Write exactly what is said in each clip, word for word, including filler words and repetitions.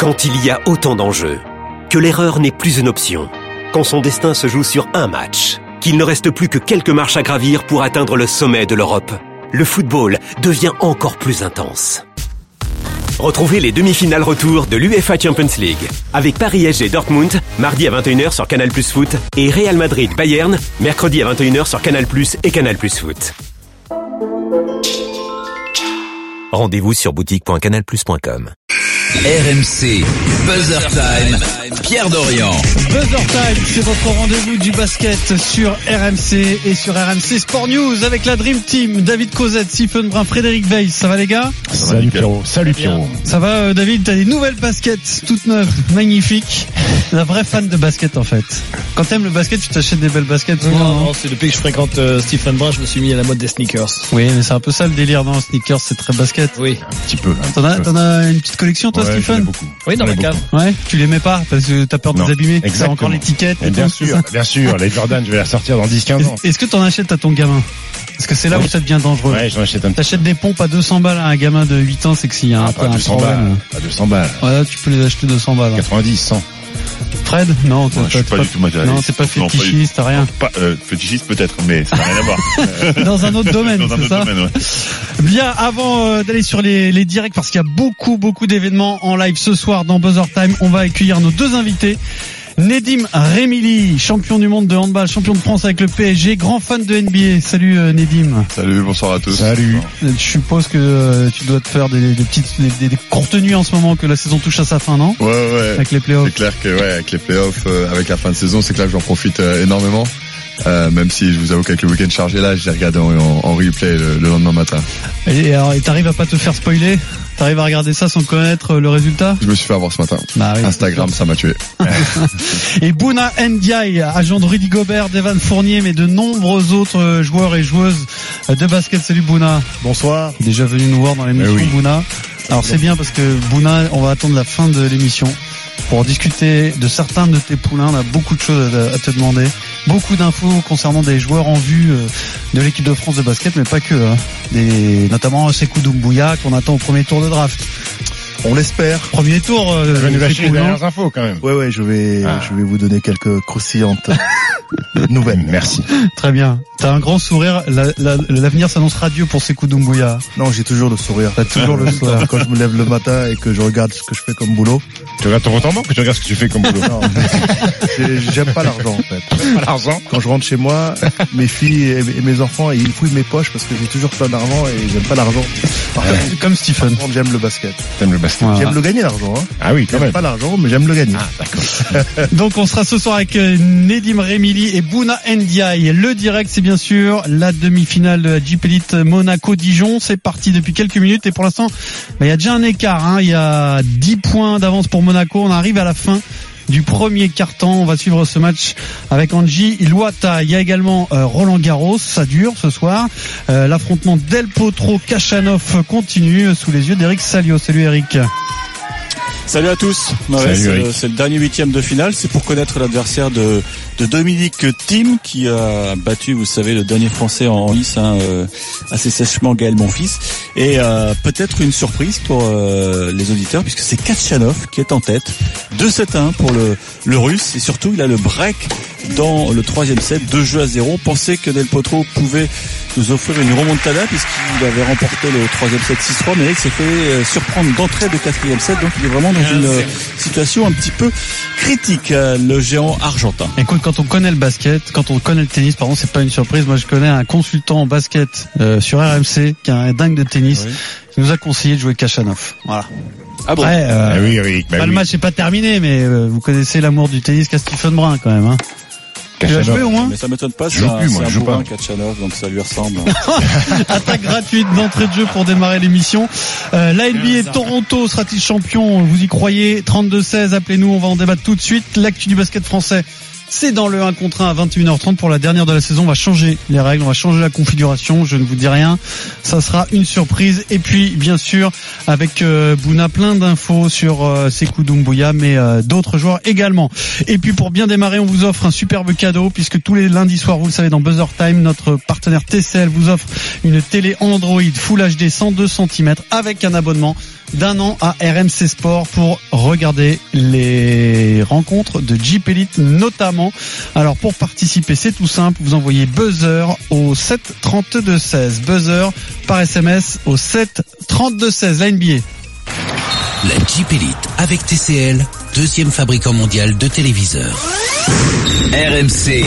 Quand il y a autant d'enjeux, que l'erreur n'est plus une option, quand son destin se joue sur un match, qu'il ne reste plus que quelques marches à gravir pour atteindre le sommet de l'Europe, le football devient encore plus intense. Retrouvez les demi-finales retour de l'UEFA Champions League avec Paris S G Dortmund, mardi à vingt et une heures sur Canal Plus Foot et Real Madrid Bayern, mercredi à vingt et une heures sur Canal Plus et Canal Plus Foot. Rendez-vous sur boutique point canal plus point com. R M C, Buzzer Time, Pierre Dorian. Buzzer Time, c'est votre rendez-vous du basket sur R M C et sur R M C Sport News avec la Dream Team, David Cosette, Stephen Brun, Frédéric Weiss. Ça va les gars? Salut Pierrot. Salut Pierrot. Ça va euh, David, t'as des nouvelles baskets toutes neuves, magnifiques. La vraie fan de basket en fait. Quand t'aimes le basket, tu t'achètes des belles baskets. Non, non, non, c'est depuis que je fréquente euh, Stephen Brun, je me suis mis à la mode des sneakers. Oui, mais c'est un peu ça le délire, non? Sneakers, c'est très basket. Oui. Un petit peu. Un T'en as, petit peu. t'en as une petite collection toi, Ouais, Stephen? j'en ai beaucoup. Oui, dans J'en la ai cave. beaucoup. Ouais, tu les mets pas parce que t'as peur de Non, les abîmer. T'as exactement. encore l'étiquette. Et et bien tout, c'est sûr, ça. bien sûr, les Jordan, je vais la sortir dans dix quinze ans. Est-ce que t'en achètes à ton gamin? Parce que c'est là Oui. où ça devient dangereux. Ouais, j'en achète un petit T'achètes des pompes à deux cents balles à un gamin de huit ans, c'est que s'il y a un peu. peu Pas un deux cents problème. balles. Pas deux cents balles. Voilà, tu peux les acheter deux cents balles. hein. quatre-vingt-dix, cent. Fred? Non, t'es Ouais, je suis pas du tout matérialiste. Non, t'es pas Non, pas du tout. fétichiste, t'as rien. Pas, euh, fétichiste peut-être, mais ça n'a rien à voir. Dans un autre domaine, Dans un c'est autre ça? domaine, ouais. Bien, avant euh, d'aller sur les, les directs, parce qu'il y a beaucoup, beaucoup d'événements en live ce soir dans Buzzer Time, on va accueillir nos deux invités. Nedim Remili, champion du monde de handball, champion de France avec le P S G, grand fan de N B A. Salut euh, Nedim. Salut, bonsoir à tous. Salut. Euh, Je suppose que euh, tu dois te faire des, des petites, des, des courtes nuits en ce moment, que la saison touche à sa fin, non? Ouais, ouais. Avec les playoffs. C'est clair que, ouais, avec les playoffs, euh, avec la fin de saison, c'est clair que j'en profite euh, énormément. Euh, même si je vous avoue qu'avec le week-end chargé là, j'ai regardé en, en, en replay le, le lendemain matin. Et alors, et t'arrives à pas te faire spoiler? T'arrives à regarder ça sans connaître le résultat? Je me suis fait avoir ce matin. Bah oui, Instagram, ça m'a tué. Et Bouna Ndiaye, agent de Rudy Gobert, d'Evan Fournier, mais de nombreux autres joueurs et joueuses de basket. Salut Bouna. Bonsoir. Déjà venu nous voir dans l'émission, Eh oui. Bouna. Alors c'est bien parce que Bouna, on va attendre la fin de l'émission pour discuter de certains de tes poulains. On a beaucoup de choses à, à te demander. Beaucoup d'infos concernant des joueurs en vue euh, de l'équipe de France de basket, mais pas que. Hein. Des, notamment Sekou Doumbouya qu'on attend au premier tour de draft. On l'espère. Premier tour, euh, Tu vas nous lâcher Sekou, les non dernières infos quand même. Ouais, ouais, je vais, Ah. je vais vous donner quelques croustillantes nouvelles. Merci. Très bien. T'as un grand sourire. La, la, l'avenir s'annonce radieux pour Sekou Doumbouya. Non, j'ai toujours le sourire. T'as toujours le sourire. Quand je me lève le matin et que je regarde ce que je fais comme boulot. Tu regardes ton compte en banque ou tu regardes ce que tu fais comme boulot? Non, j'ai- j'aime pas l'argent en fait. Pas l'argent. Quand je rentre chez moi, mes filles et et mes enfants, ils fouillent mes poches parce que j'ai toujours plein d'argent et j'aime pas l'argent. Par contre, Comme Stephen. par contre, j'aime le basket. T'aimes le basket? Voilà. J'aime le gagner l'argent. Hein. Ah oui, quand J'aime même. pas l'argent, mais j'aime le gagner. Ah, d'accord. Donc on sera ce soir avec euh, Nedim Remili et Bouna Ndiaye. Le direct, c'est bien sûr la demi-finale de la Jeep Elite Monaco-Dijon. C'est parti depuis quelques minutes et pour l'instant, bah, il y a déjà un écart. Hein. Il y a dix points d'avance pour Monaco. On arrive à la fin du premier quart-temps. On va suivre ce match avec Angie Iluata. Il y a également euh, Roland Garros. Ça dure ce soir. Euh, l'affrontement Del Potro-Kachanov continue sous les yeux d'Eric Salio. Salut Eric. Salut à tous. Ouais, Salut, c'est, Eric. le, c'est le dernier huitième de finale. C'est pour connaître l'adversaire de, de Dominique Thiem qui a battu, vous savez, le dernier Français en lice, hein, euh, assez sèchement, Gaël Monfils. Et euh, peut-être une surprise pour euh, les auditeurs puisque c'est Kachanov qui est en tête. deux sept à un pour le, le Russe. Et surtout, il a le break dans le troisième set, deux jeux à zéro. On pensait que Del Potro pouvait nous offrir une remontada puisqu'il avait remporté le troisième set six trois, mais là il s'est fait euh, surprendre d'entrée de quatrième set, donc il est vraiment dans une euh, situation un petit peu critique, euh, le géant argentin. Écoute, quand on connaît le basket, quand on connaît le tennis, pardon, c'est pas une surprise. Moi, je connais un consultant en basket euh, sur R M C qui est un dingue de tennis. Oui. qui nous a conseillé de jouer Kachanov. Voilà. Ah bon? Après, euh, Ah oui, Eric. Bah bah, oui. le match n'est pas terminé, mais euh, vous connaissez l'amour du tennis qu'a Stephen Brun quand même. Hein. Tu vas Kachanov. jouer au moins? Mais ça m'étonne pas, Je c'est joue un, plus, moi, c'est un je joue bourrin, pas. Kachanov, donc ça lui ressemble. Attaque gratuite d'entrée de jeu pour démarrer l'émission. Euh, la N B A Toronto sera-t-il champion? Vous y croyez? trente-deux seize, appelez-nous, on va en débattre tout de suite. L'actu du basket français, c'est dans le un contre un à vingt et une heures trente pour la dernière de la saison. On va changer les règles, on va changer la configuration, je ne vous dis rien. Ça sera une surprise. Et puis, bien sûr, avec euh, Bouna, plein d'infos sur euh, Sekou Doumbouya, mais euh, d'autres joueurs également. Et puis, pour bien démarrer, on vous offre un superbe cadeau, puisque tous les lundis soirs, vous le savez, dans Buzzer Time, notre partenaire T C L vous offre une télé Android Full H D cent deux centimètres avec un abonnement d'un an à R M C Sport pour regarder les rencontres de Jeep Elite notamment. Alors pour participer, c'est tout simple, vous envoyez buzzer au sept trente-deux seize, buzzer par S M S au sept trente-deux seize. La N B A. La Jeep Elite avec T C L, deuxième fabricant mondial de téléviseurs. R M C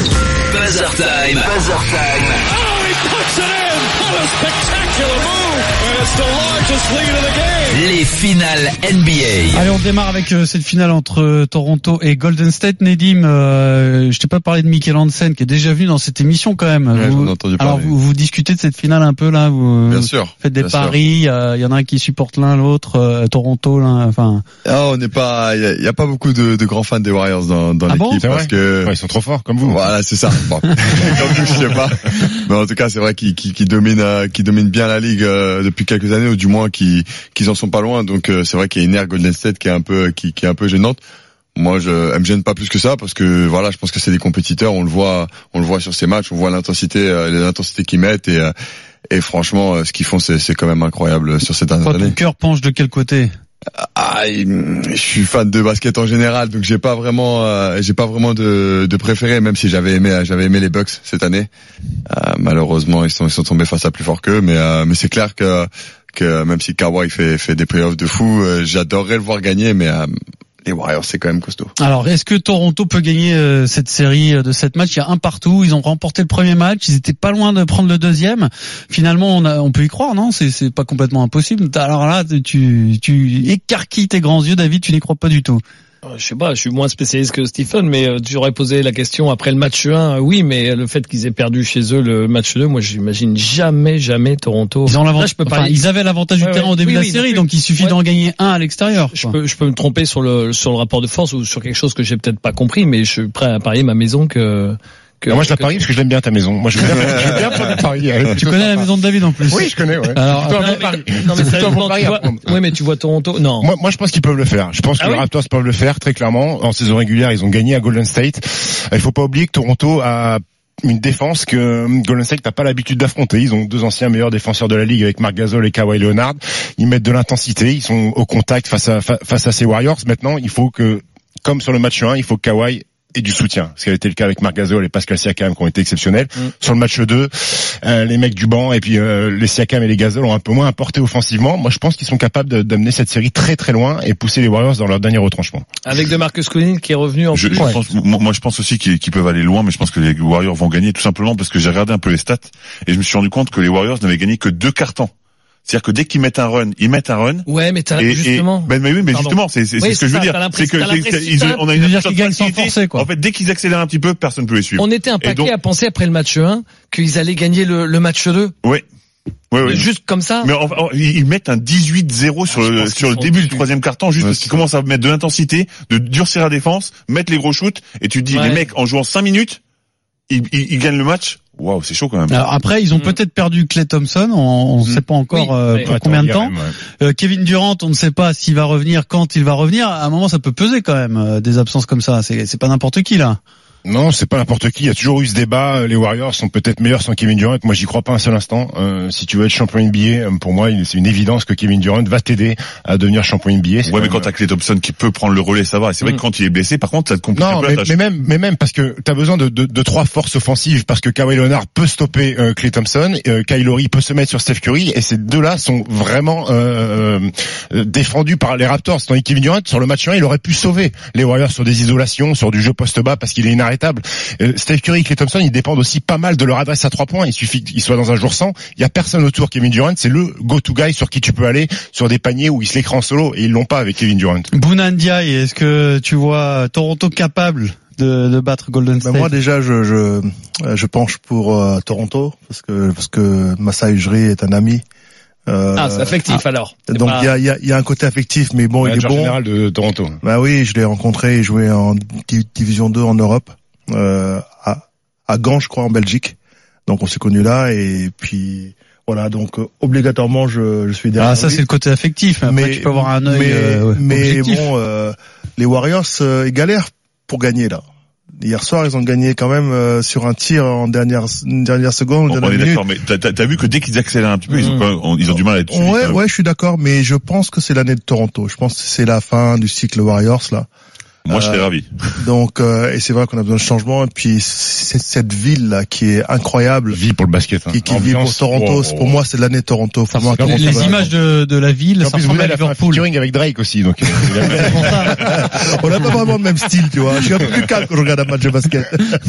Buzzer Time. Buzzer Time. Oh, he puts it in. What a spectacular move. And it's the largest lead of the game. Les finales N B A. Allez, on démarre avec euh, cette finale entre euh, Toronto et Golden State. Nedim, euh, je t'ai pas parlé de Mikel Hansen qui est déjà venu dans cette émission quand même. Ouais, vous, j'en ai entendu alors parler. vous, vous discutez de cette finale un peu là, vous Bien sûr. faites des bien paris, il y, y en a un qui supporte l'un l'autre, euh, Toronto là, enfin. Ah, on n'est pas, il y a, y a pas beaucoup de, de grands fans des Warriors dans, dans Ah l'équipe bon C'est parce vrai que Ouais, ils sont trop forts, comme vous. voilà, c'est ça. Bon. Donc, je sais pas. Mais en tout cas, c'est vrai qu'ils, qu'ils, qu'ils dominent, euh, qu'ils dominent bien la ligue euh, depuis quelques années, ou du moins qu'ils, qu'ils en sont pas loin. Donc, euh, c'est vrai qu'il y a une ère Golden State qui est un peu, qui, qui est un peu gênante. Moi, je, elle me gêne pas plus que ça parce que voilà, je pense que c'est des compétiteurs. On le voit, on le voit sur ces matchs. On voit l'intensité, euh, l'intensité qu'ils mettent et, euh, et franchement, euh, ce qu'ils font, c'est, c'est quand même incroyable sur ces dernières Toi, ton années. cœur penche de quel côté? Ah, je suis fan de basket en général, donc j'ai pas vraiment, euh, j'ai pas vraiment de, de préféré, même si j'avais aimé, j'avais aimé les Bucks cette année. Euh, malheureusement, ils sont, ils sont tombés face à plus fort qu'eux, mais, euh, mais c'est clair que, que même si Kawhi fait, fait des playoffs de fou, euh, j'adorerais le voir gagner, mais euh, les Warriors, c'est quand même costaud. Alors, est-ce que Toronto peut gagner euh, cette série de sept matchs? Il y a un partout. Ils ont remporté le premier match. Ils étaient pas loin de prendre le deuxième. Finalement, on, a, on peut y croire, non? C'est, c'est pas complètement impossible. Alors là, tu, tu écarquilles tes grands yeux, David. Tu n'y crois pas du tout. Je sais pas, je suis moins spécialiste que Stephen, mais euh, tu aurais posé la question après le match un, oui, mais le fait qu'ils aient perdu chez eux le match deux, moi j'imagine jamais, jamais Toronto. Ils ont Là, l'avantage. je peux Enfin, pas. ils avaient l'avantage Ouais, du terrain ouais. au début Oui, de la oui, série, oui. donc il suffit Ouais. d'en gagner un à l'extérieur. Je quoi. peux, je peux me tromper sur le sur le rapport de force ou sur quelque chose que j'ai peut-être pas compris, mais je suis prêt à parier ma maison que. que Ah, moi, je la que- parie parce que je l'aime bien ta maison. Moi, je veux bien, je veux bien prendre des paris. Allez, Tu connais la maison de David en plus. Oui, je connais, ouais. Alors, C'est plutôt un Non, bon pari. mais, non, mais C'est plutôt un bon sérieusement, pari tu à vois, prendre. oui, mais tu vois Toronto, non. Moi, moi, je pense qu'ils peuvent le faire. Je pense que Ah les oui Raptors peuvent le faire, très clairement. En saison régulière, ils ont gagné à Golden State. Il faut pas oublier que Toronto a une défense que Golden State n'a pas l'habitude d'affronter. Ils ont deux anciens meilleurs défenseurs de la ligue avec Marc Gasol et Kawhi Leonard. Ils mettent de l'intensité, ils sont au contact face à, fa- face à ces Warriors. Maintenant, il faut que, comme sur le match un, il faut que Kawhi ait du soutien. Ce qui a été le cas avec Marc Gasol et Pascal Siakam qui ont été exceptionnels. Mm. Sur le match deux, euh, les mecs du banc et puis euh, les Siakam et les Gasol ont un peu moins apporté offensivement. Moi, je pense qu'ils sont capables de, d'amener cette série très très loin et pousser les Warriors dans leur dernier retranchement. Avec de Marcus Cousins qui est revenu en Je, plus. je pense, moi, moi, je pense aussi qu'ils, qu'ils peuvent aller loin, mais je pense que les Warriors vont gagner tout simplement parce que j'ai regardé un peu les stats et je me suis rendu compte que les Warriors n'avaient gagné que deux cartons. C'est-à-dire que dès qu'ils mettent un run, ils mettent un run. Ouais, mais t'as Et, justement. et ben, mais oui, mais Pardon. justement, c'est, c'est, Oui, c'est ce que c'est je veux ça, dire. t'as C'est que l'impression- c'est- t'as c'est- ils- l'impression- on a Ça veut une dire qu'ils gagnent sans facilité. forcer, quoi. En fait, dès qu'ils accélèrent un petit peu, personne ne peut les suivre. On était un paquet donc- à penser après le match un qu'ils allaient gagner le, le match deux. Ouais. Ouais, ouais. Juste comme ça. Mais en- en- ils mettent un dix-huit zéro sur Ah, je le, pense sur le qu'ils sont début du dessus. troisième quart-temps, juste Ouais, parce c'est qu'ils ça. commencent à mettre de l'intensité, de durcir la défense, mettre les gros shoots, et tu te dis, Ouais. les mecs, en jouant cinq minutes, ils, ils, ils gagnent le match. Waouh, c'est chaud quand même. Alors après, ils ont Mm. peut-être perdu Klay Thompson. On ne Mm. sait pas encore Oui, euh, ouais. pour Attends, combien de hier temps. même, ouais. Euh, Kevin Durant, on ne sait pas s'il va revenir, quand il va revenir. À un moment, ça peut peser quand même euh, des absences comme ça. C'est, c'est pas n'importe qui là. Non, c'est pas n'importe qui. Il y a toujours eu ce débat. Les Warriors sont peut-être meilleurs sans Kevin Durant. Moi, j'y crois pas un seul instant. Euh, si tu veux être champion N B A, pour moi, il- c'est une évidence que Kevin Durant va t'aider à devenir champion N B A. C'est Ouais, mais quand quand même- t'as Klay Thompson qui peut prendre le relais, ça va. Et c'est vrai Mm. que quand il est blessé, par contre, ça te complique un Non, peu mais, la tâche. mais même, mais même parce que t'as besoin de, de, de trois forces offensives parce que Kawhi Leonard peut stopper euh, Klay Thompson, euh, Kyle Lowry peut se mettre sur Steph Curry et ces deux-là sont vraiment euh, euh, défendus par les Raptors. Tandis que Kevin Durant sur le match un, il aurait pu sauver les Warriors sur des isolations, sur du jeu poste bas parce qu'il est inarrêtable. Euh, Steph Curry et Klay Thompson, ils dépendent aussi pas mal de leur adresse à trois points. Il suffit qu'ils soient dans un jour sans. Il y a personne autour. Kevin Durant, c'est le go-to guy sur qui tu peux aller sur des paniers où il se l'écrit en solo et ils l'ont pas avec Kevin Durant. Bouna Ndiaye, est-ce que tu vois Toronto capable de, de battre Golden Ben State? moi déjà je je je penche pour euh, Toronto parce que parce que Masai Ujiri est un ami. Euh, Ah, c'est affectif alors. C'est donc pas- il y a il y a il y a un côté affectif mais bon il est Manager bon. général de Toronto. Bah oui, je l'ai rencontré, il jouait en di- division deux en Europe euh, à à Gand je crois en Belgique. Donc on s'est connus là et puis voilà donc euh, obligatoirement je je suis derrière Ah, ça lui. c'est le côté affectif. Mais après, tu peux avoir un œil mais, euh, ouais, mais objectif. bon, euh, les Warriors, euh, ils galèrent pour gagner là. hier soir, ils ont gagné quand même euh, sur un tir en dernière une dernière seconde. On, on est d'accord, mais t'as, t'as vu que dès qu'ils accélèrent un petit peu, mmh. ils, ont, pas, ils ont du mal à être suivis. Ouais, ouais, je suis d'accord, mais je pense que c'est l'année de Toronto. Je pense que c'est la fin du cycle Warriors là. Moi, je serais euh, ravi. Donc, euh, et c'est vrai qu'on a besoin de changement. Et puis, c'est cette ville là qui est incroyable. Vie pour le basket. Hein. Qui, qui vit pour Toronto. Oh, pour moi, c'est l'année de Toronto. Pour moi, les, les images de, de la ville, ça ressemble à Liverpool. Featuring avec Drake aussi. Donc, on n'a pas vraiment le même style, tu vois. Je suis un peu plus calme quand je regarde un match de basket.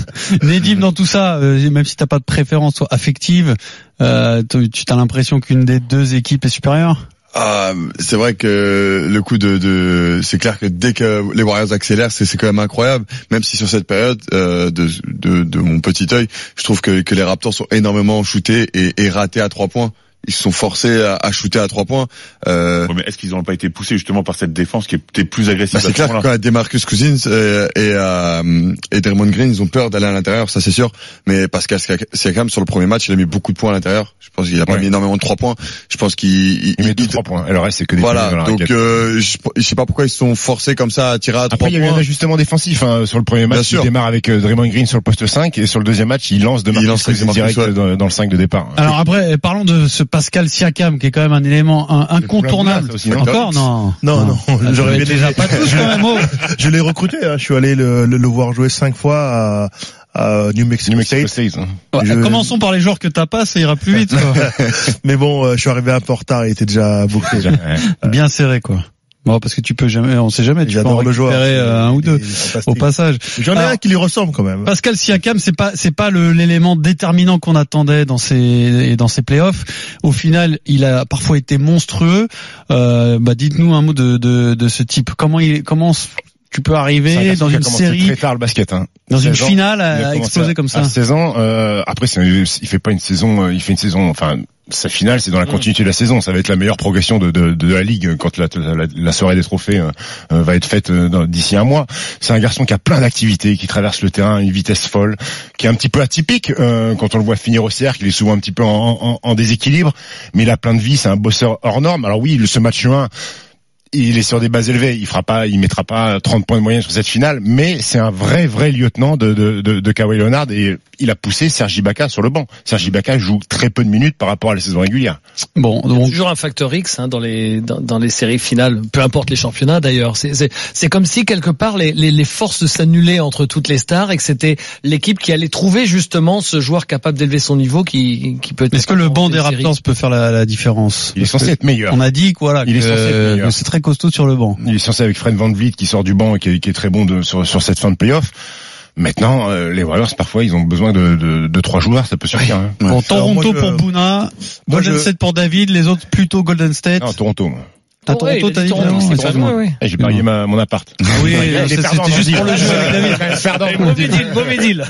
Nedim, dans tout ça, euh, même si t'as pas de préférence affective, euh, tu as l'impression qu'une des deux équipes est supérieure? Ah, c'est vrai que le coup de, de c'est clair que dès que les Warriors accélèrent, c'est, c'est quand même incroyable. Même si sur cette période euh, de, de, de mon petit œil, je trouve que, que les Raptors sont énormément shootés et, et ratés à trois points. Ils se sont forcés à, à shooter à trois points. Euh... Ouais, mais est-ce qu'ils n'ont pas été poussés justement par cette défense qui était plus agressive? Bah, c'est clair que quand DeMarcus Cousins et, et, euh, et Draymond Green, ils ont peur d'aller à l'intérieur, ça c'est sûr. Mais Pascal Siakam, sur le premier match, il a mis beaucoup de points à l'intérieur. Je pense qu'il a pas ouais. mis énormément de trois points. Je pense qu'il il, il met deux trois points. Et le reste c'est que des voilà. Points dans la donc euh, je, je sais pas pourquoi ils se sont forcés comme ça à tirer à trois points. Après il y a eu un ajustement défensif hein, sur le premier match. Il démarre avec euh, Draymond Green sur le poste cinq et sur le deuxième match il lance DeMarcus Cousins direct ouais. dans, dans le cinq de départ. Alors après parlons de ce Pascal Siakam qui est quand même un élément un, incontournable. Aussi, non Encore non. Non non, non. J'aurais déjà pas tous quand même. Oh. Je l'ai recruté. Hein. Je suis allé le, le, le voir jouer cinq fois à, à New Mexico, New Mexico State. State. Ouais, je... Commençons par les joueurs que t'as pas, ça ira plus vite. Quoi. Mais bon, euh, je suis arrivé un peu en retard. Il était déjà bouclé. Bien serré quoi. Bon, parce que tu peux jamais, on sait jamais, tu J'adore peux en récupérer le joueur, un ou deux au passage. J'en ai Alors, un qui lui ressemble quand même. Pascal Siakam, c'est pas, c'est pas le, l'élément déterminant qu'on attendait dans ses, dans ses playoffs. Au final, il a parfois été monstrueux. Euh, bah, dites-nous un mot de, de, de ce type. Comment il, comment tu peux arriver dans une série très tard le basket, hein. Dans une finale à, à exploser comme ça. À seize ans, euh, après, c'est, il fait pas une saison, il fait une saison, enfin, sa finale, c'est dans la continuité de la saison. Ça va être la meilleure progression de, de, de la ligue quand la, la, la soirée des trophées euh, va être faite euh, d'ici un mois. C'est un garçon qui a plein d'activités, qui traverse le terrain à une vitesse folle, qui est un petit peu atypique euh, quand on le voit finir au cercle. Il est souvent un petit peu en, en, en déséquilibre, mais il a plein de vie. C'est un bosseur hors norme. Alors oui, ce match un, il est sur des bases élevées, il fera pas, il mettra pas trente points de moyenne sur cette finale, mais c'est un vrai, vrai lieutenant de, de, de, de Kawhi Leonard et il a poussé Serge Ibaka sur le banc. Serge Ibaka joue très peu de minutes par rapport à la saison régulière. Bon, donc... il y a toujours un facteur X hein, dans les dans, dans les séries finales, peu importe les championnats d'ailleurs. C'est c'est, c'est comme si quelque part les, les les forces s'annulaient entre toutes les stars et que c'était l'équipe qui allait trouver justement ce joueur capable d'élever son niveau qui qui peut. Est-ce que le banc des Raptors séries. peut faire la, la différence? Il est censé être meilleur. On a dit que voilà, il que, est censé être meilleur. Que c'est très costaud sur le banc. Il est censé avec Fred VanVleet qui sort du banc et qui est, qui est très bon de, sur, sur cette fin de playoff. Maintenant, euh, les Warriors, parfois, ils ont besoin de, de, de trois joueurs, ça peut suffire. Hein. Bon, ouais. Toronto moi, pour je... Bouna, Golden je... State pour David, les autres plutôt Golden State. Non, Toronto. Moi. T'as oh, Toronto, ouais, t'as dit Toronto, c'est Toronto, oui. J'ai parié ma, mon appart. Ah oui, c'était juste pour le jeu avec David. Mauvais deal, mauvais deal.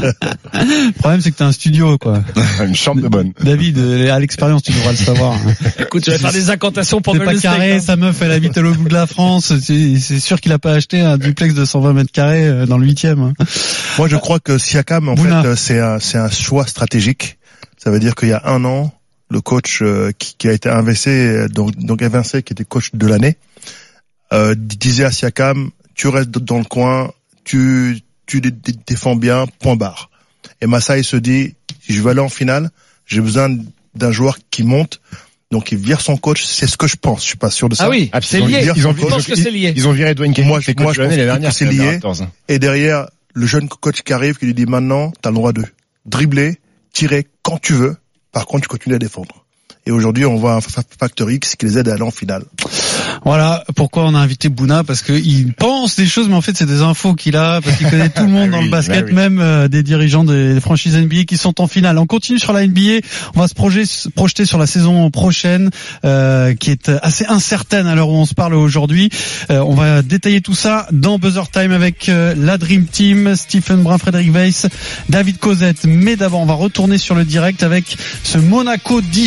Le problème, c'est que t'as un studio, quoi. Une chambre de bonne. David, à l'expérience, tu devras le savoir. Écoute, tu vas faire des incantations pour le pas carré, sa meuf, elle habite à l'autre bout de la France. C'est, c'est sûr qu'il a pas acheté un duplex de cent vingt mètres carrés dans le huitième. Moi, je crois que Siakam, en Bouna. fait, c'est un, c'est un choix stratégique. Ça veut dire qu'il y a un an, le coach euh, qui, qui a été invincé, donc, donc invincé, qui était coach de l'année, euh, disait à Siakam, tu restes dans le coin, tu, tu dé- dé- défends bien, point barre. Et Masai se dit, si je veux aller en finale, j'ai besoin d'un joueur qui monte. Donc il vire son coach, c'est ce que je pense. Je suis pas sûr de ça. Ah oui, ah, c'est lié. Ils ont, je pense que c'est lié. Ils ont viré Dwayne Casey. Moi, je, moi, je pense l'année dernière, que c'est lié. Et derrière, le jeune coach qui arrive, qui lui dit maintenant, t'as le droit de dribbler, tirer quand tu veux. Par contre, tu continues à défendre. Et aujourd'hui, on voit un facteur X qui les aide à aller en finale. Voilà pourquoi on a invité Bouna, parce que il pense des choses, mais en fait c'est des infos qu'il a, parce qu'il connaît tout le monde dans oui, le basket, oui. même euh, des dirigeants des franchises N B A qui sont en finale. On continue sur la N B A, on va se projeter, projeter sur la saison prochaine, euh, qui est assez incertaine à l'heure où on se parle aujourd'hui. Euh, on va détailler tout ça dans Buzzer Time avec euh, la Dream Team, Stephen Brun, Frédéric Weiss, David Cosette. Mais d'abord, on va retourner sur le direct avec ce Monaco-Dijon en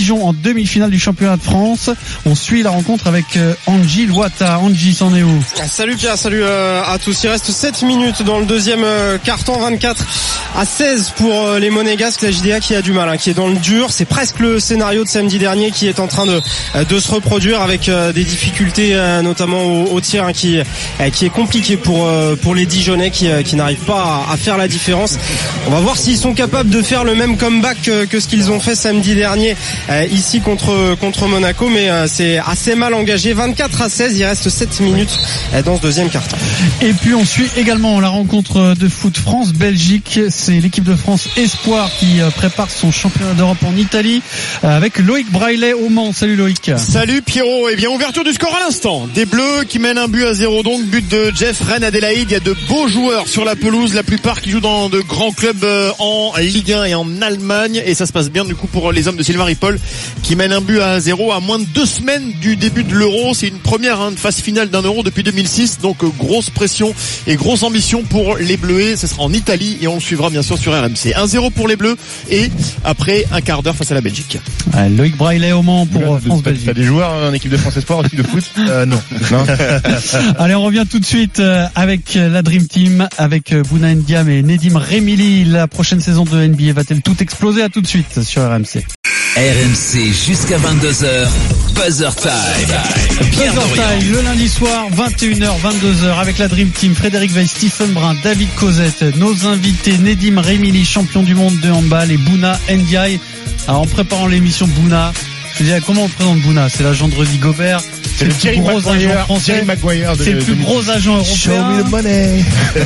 demi-finale du championnat de France. On suit la rencontre avec Angie Loata. Angie, c'en est où? Salut Pierre, salut à tous. Il reste sept minutes dans le deuxième quart-temps, vingt-quatre à seize pour les Monégasques. La J D A qui a du mal, hein, qui est dans le dur. C'est presque le scénario de samedi dernier qui est en train de de se reproduire avec des difficultés, notamment au, au tir, hein, qui qui est compliqué pour pour les Dijonais qui qui n'arrivent pas à, à faire la différence. On va voir s'ils sont capables de faire le même comeback que, que ce qu'ils ont fait samedi dernier euh, ici contre contre Monaco, mais euh, c'est assez mal engagé. vingt-quatre à seize, il reste sept minutes euh, dans ce deuxième quart-temps. Et puis on suit également la rencontre de foot France-Belgique. C'est l'équipe de France Espoir qui euh, prépare son championnat d'Europe en Italie euh, avec Loïc Braillet au Mans. Salut Loïc. Salut Pierrot. Eh bien, ouverture du score à l'instant. Des Bleus qui mènent un but à zéro, donc but de Jeff Rennes Adélaïde. Il y a de beaux joueurs sur la pelouse, la plupart qui jouent dans de grands clubs euh, en Ligue un et en Allemagne, et ça se passe bien du coup pour les hommes de Sylvain Ripoll qui mènent un but à zéro à moins de deux semaines du début de l'Euro. C'est une première hein, phase finale d'un Euro depuis deux mille six, donc euh, grosse pression et grosse ambition pour les Bleus. Ce sera en Italie et on le suivra bien sûr sur R M C. un zéro pour les Bleus et après un quart d'heure face à la Belgique. Ouais, Loïc Braillet au Mans pour France-Belgique. T'as des joueurs en équipe de France Espoir aussi de foot? euh, Non. non Allez, on revient tout de suite avec la Dream Team, avec Bouna Ndiam et Nedim Remili. La prochaine saison de N B A va-t-elle tout exploser? À tout de suite sur R M C. R M C jusqu'à vingt-deux heures, Buzzer Time. Buzzer Time, le lundi soir, vingt et une heures, vingt-deux heures, avec la Dream Team, Frédéric Weiss, Stephen Brun, David Cosette, nos invités, Nedim Remili, champion du monde de handball, et Bouna Ndiaye. Alors, en préparant l'émission Bouna, je disais, comment on présente Bouna? C'est l'agent de Rudy Gobert. C'est le plus gros agent français. C'est le plus gros agent européen. Show me the money.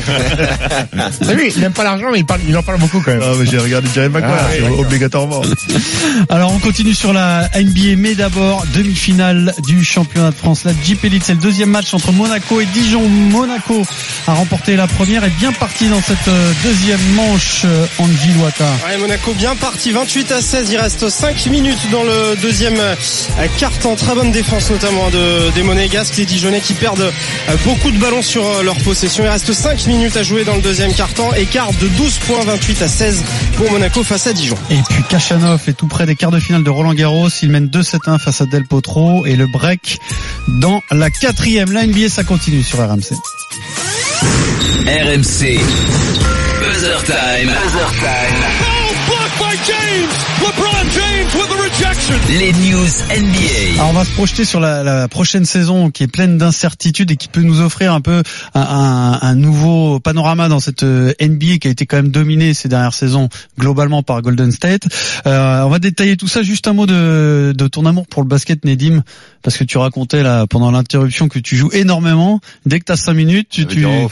Lui, il n'aime pas l'argent, mais il parle, il en parle beaucoup quand même. Ah, mais j'ai regardé Jerry Maguire, ah, c'est ouais, obligatoirement. Alors, on continue sur la N B A, mais d'abord, demi-finale du championnat de France. La Jeep Elite, c'est le deuxième match entre Monaco et Dijon. Monaco a remporté la première et bien parti dans cette deuxième manche, Angie Loata. Ouais, Monaco bien parti, vingt-huit à seize. Il reste cinq minutes dans le deuxième quart-temps. Très bonne défense, notamment de des Monégasques, les Dijonnais qui perdent beaucoup de ballons sur leur possession. Il reste cinq minutes à jouer dans le deuxième quart-temps. Écart de douze points, vingt-huit à seize pour Monaco face à Dijon. Et puis Kachanov est tout près des quarts de finale de Roland Garros. Il mène deux sept un face à Del Potro et le break dans la quatrième. La N B A, ça continue sur R M C. R M C. Buzzer Time. Buzzer Time. Oh, blocked by James. LeBron James with the rejection. Les news N B A. Alors on va se projeter sur la, la prochaine saison qui est pleine d'incertitudes et qui peut nous offrir un peu un, un, un nouveau panorama dans cette N B A qui a été quand même dominée ces dernières saisons globalement par Golden State. Euh, on va détailler tout ça. Juste un mot de, de ton amour pour le basket, Nedim, parce que tu racontais là pendant l'interruption que tu joues énormément. Dès que t'as cinq minutes, tu... tu... non,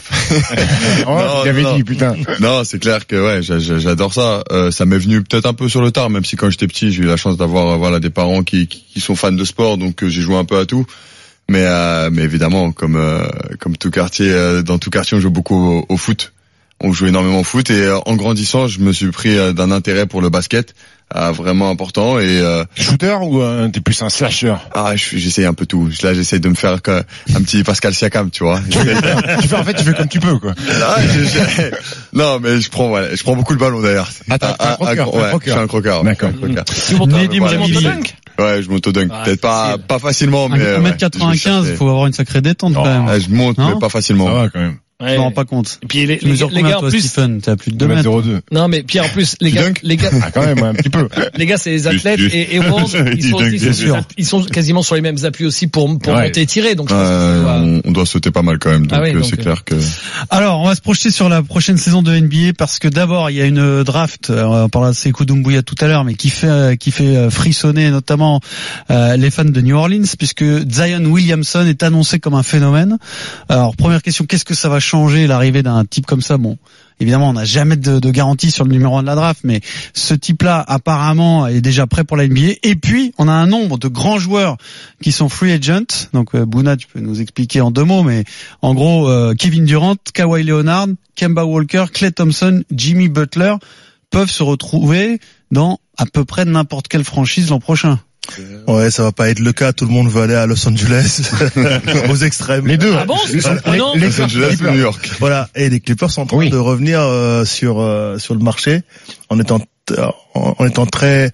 j'avais non. dit, putain. Non, c'est clair que ouais, j'adore ça. Euh, ça m'est venu peut-être un peu sur le tard, même si quand j'étais petit, j'ai eu la chance d'avoir voilà des parents qui, qui, qui sont fans de sport, donc euh, j'ai joué un peu à tout. Mais euh, mais évidemment, comme euh, comme tout quartier, euh, dans tout quartier, on joue beaucoup au, au foot. On joue énormément au foot et euh, en grandissant, je me suis pris euh, d'un intérêt pour le basket. Ah, vraiment important et euh, shooter ou euh, t'es plus un slasher? Ah, j'essaye un peu tout. Là, j'essaye de me faire que, un petit Pascal Siakam, tu vois. tu fais en fait, tu fais comme tu peux, quoi. Ah, je, je, non, mais je prends, ouais, je prends beaucoup le ballon d'ailleurs. Ah, t'es un croqueur. Ouais, je suis un croqueur. D'accord. Nedim Remili. Ouais, je monte au dunk. Peut-être pas, pas facilement, mais. un mètre quatre-vingt-quinze, il faut avoir une sacrée détente quand même. Ouais, je monte, non mais pas facilement. Ça va quand même. Ouais. Je me rends pas compte. Et puis les, tu les, les gars, en plus, Stephen, t'as plus de deux mètres. zéro deux. Non, mais puis en plus, les gars, les gars. Ah, quand même, un petit peu. Les gars, c'est les athlètes et, et Ward, ils sont, ils, sont, ils sont quasiment sur les mêmes appuis aussi pour, pour ouais. monter et tirer. Donc, je pense euh, doit... on, on doit sauter pas mal quand même. Donc, ah ouais, donc c'est euh... clair que. Alors, on va se projeter sur la prochaine saison de N B A parce que d'abord, il y a une draft. On parlera de Sekou Doumbouya tout à l'heure, mais qui fait, qui fait frissonner notamment euh, les fans de New Orleans puisque Zion Williamson est annoncé comme un phénomène. Alors, première question, qu'est-ce que ça va changer l'arrivée d'un type comme ça? Bon, évidemment, on n'a jamais de, de garantie sur le numéro un de la draft, mais ce type-là, apparemment, est déjà prêt pour la N B A. Et puis, on a un nombre de grands joueurs qui sont free agent. Donc, euh, Bouna, tu peux nous expliquer en deux mots, mais en gros, euh, Kevin Durant, Kawhi Leonard, Kemba Walker, Klay Thompson, Jimmy Butler peuvent se retrouver dans à peu près n'importe quelle franchise l'an prochain. Ouais, ça va pas être le cas. Tout le monde veut aller à Los Angeles, aux extrêmes. Les deux. Ah bon? Les, ah non les Los Angeles et New York. Voilà. Et les Clippers sont en train oui. de revenir euh, sur euh, sur le marché en étant en étant très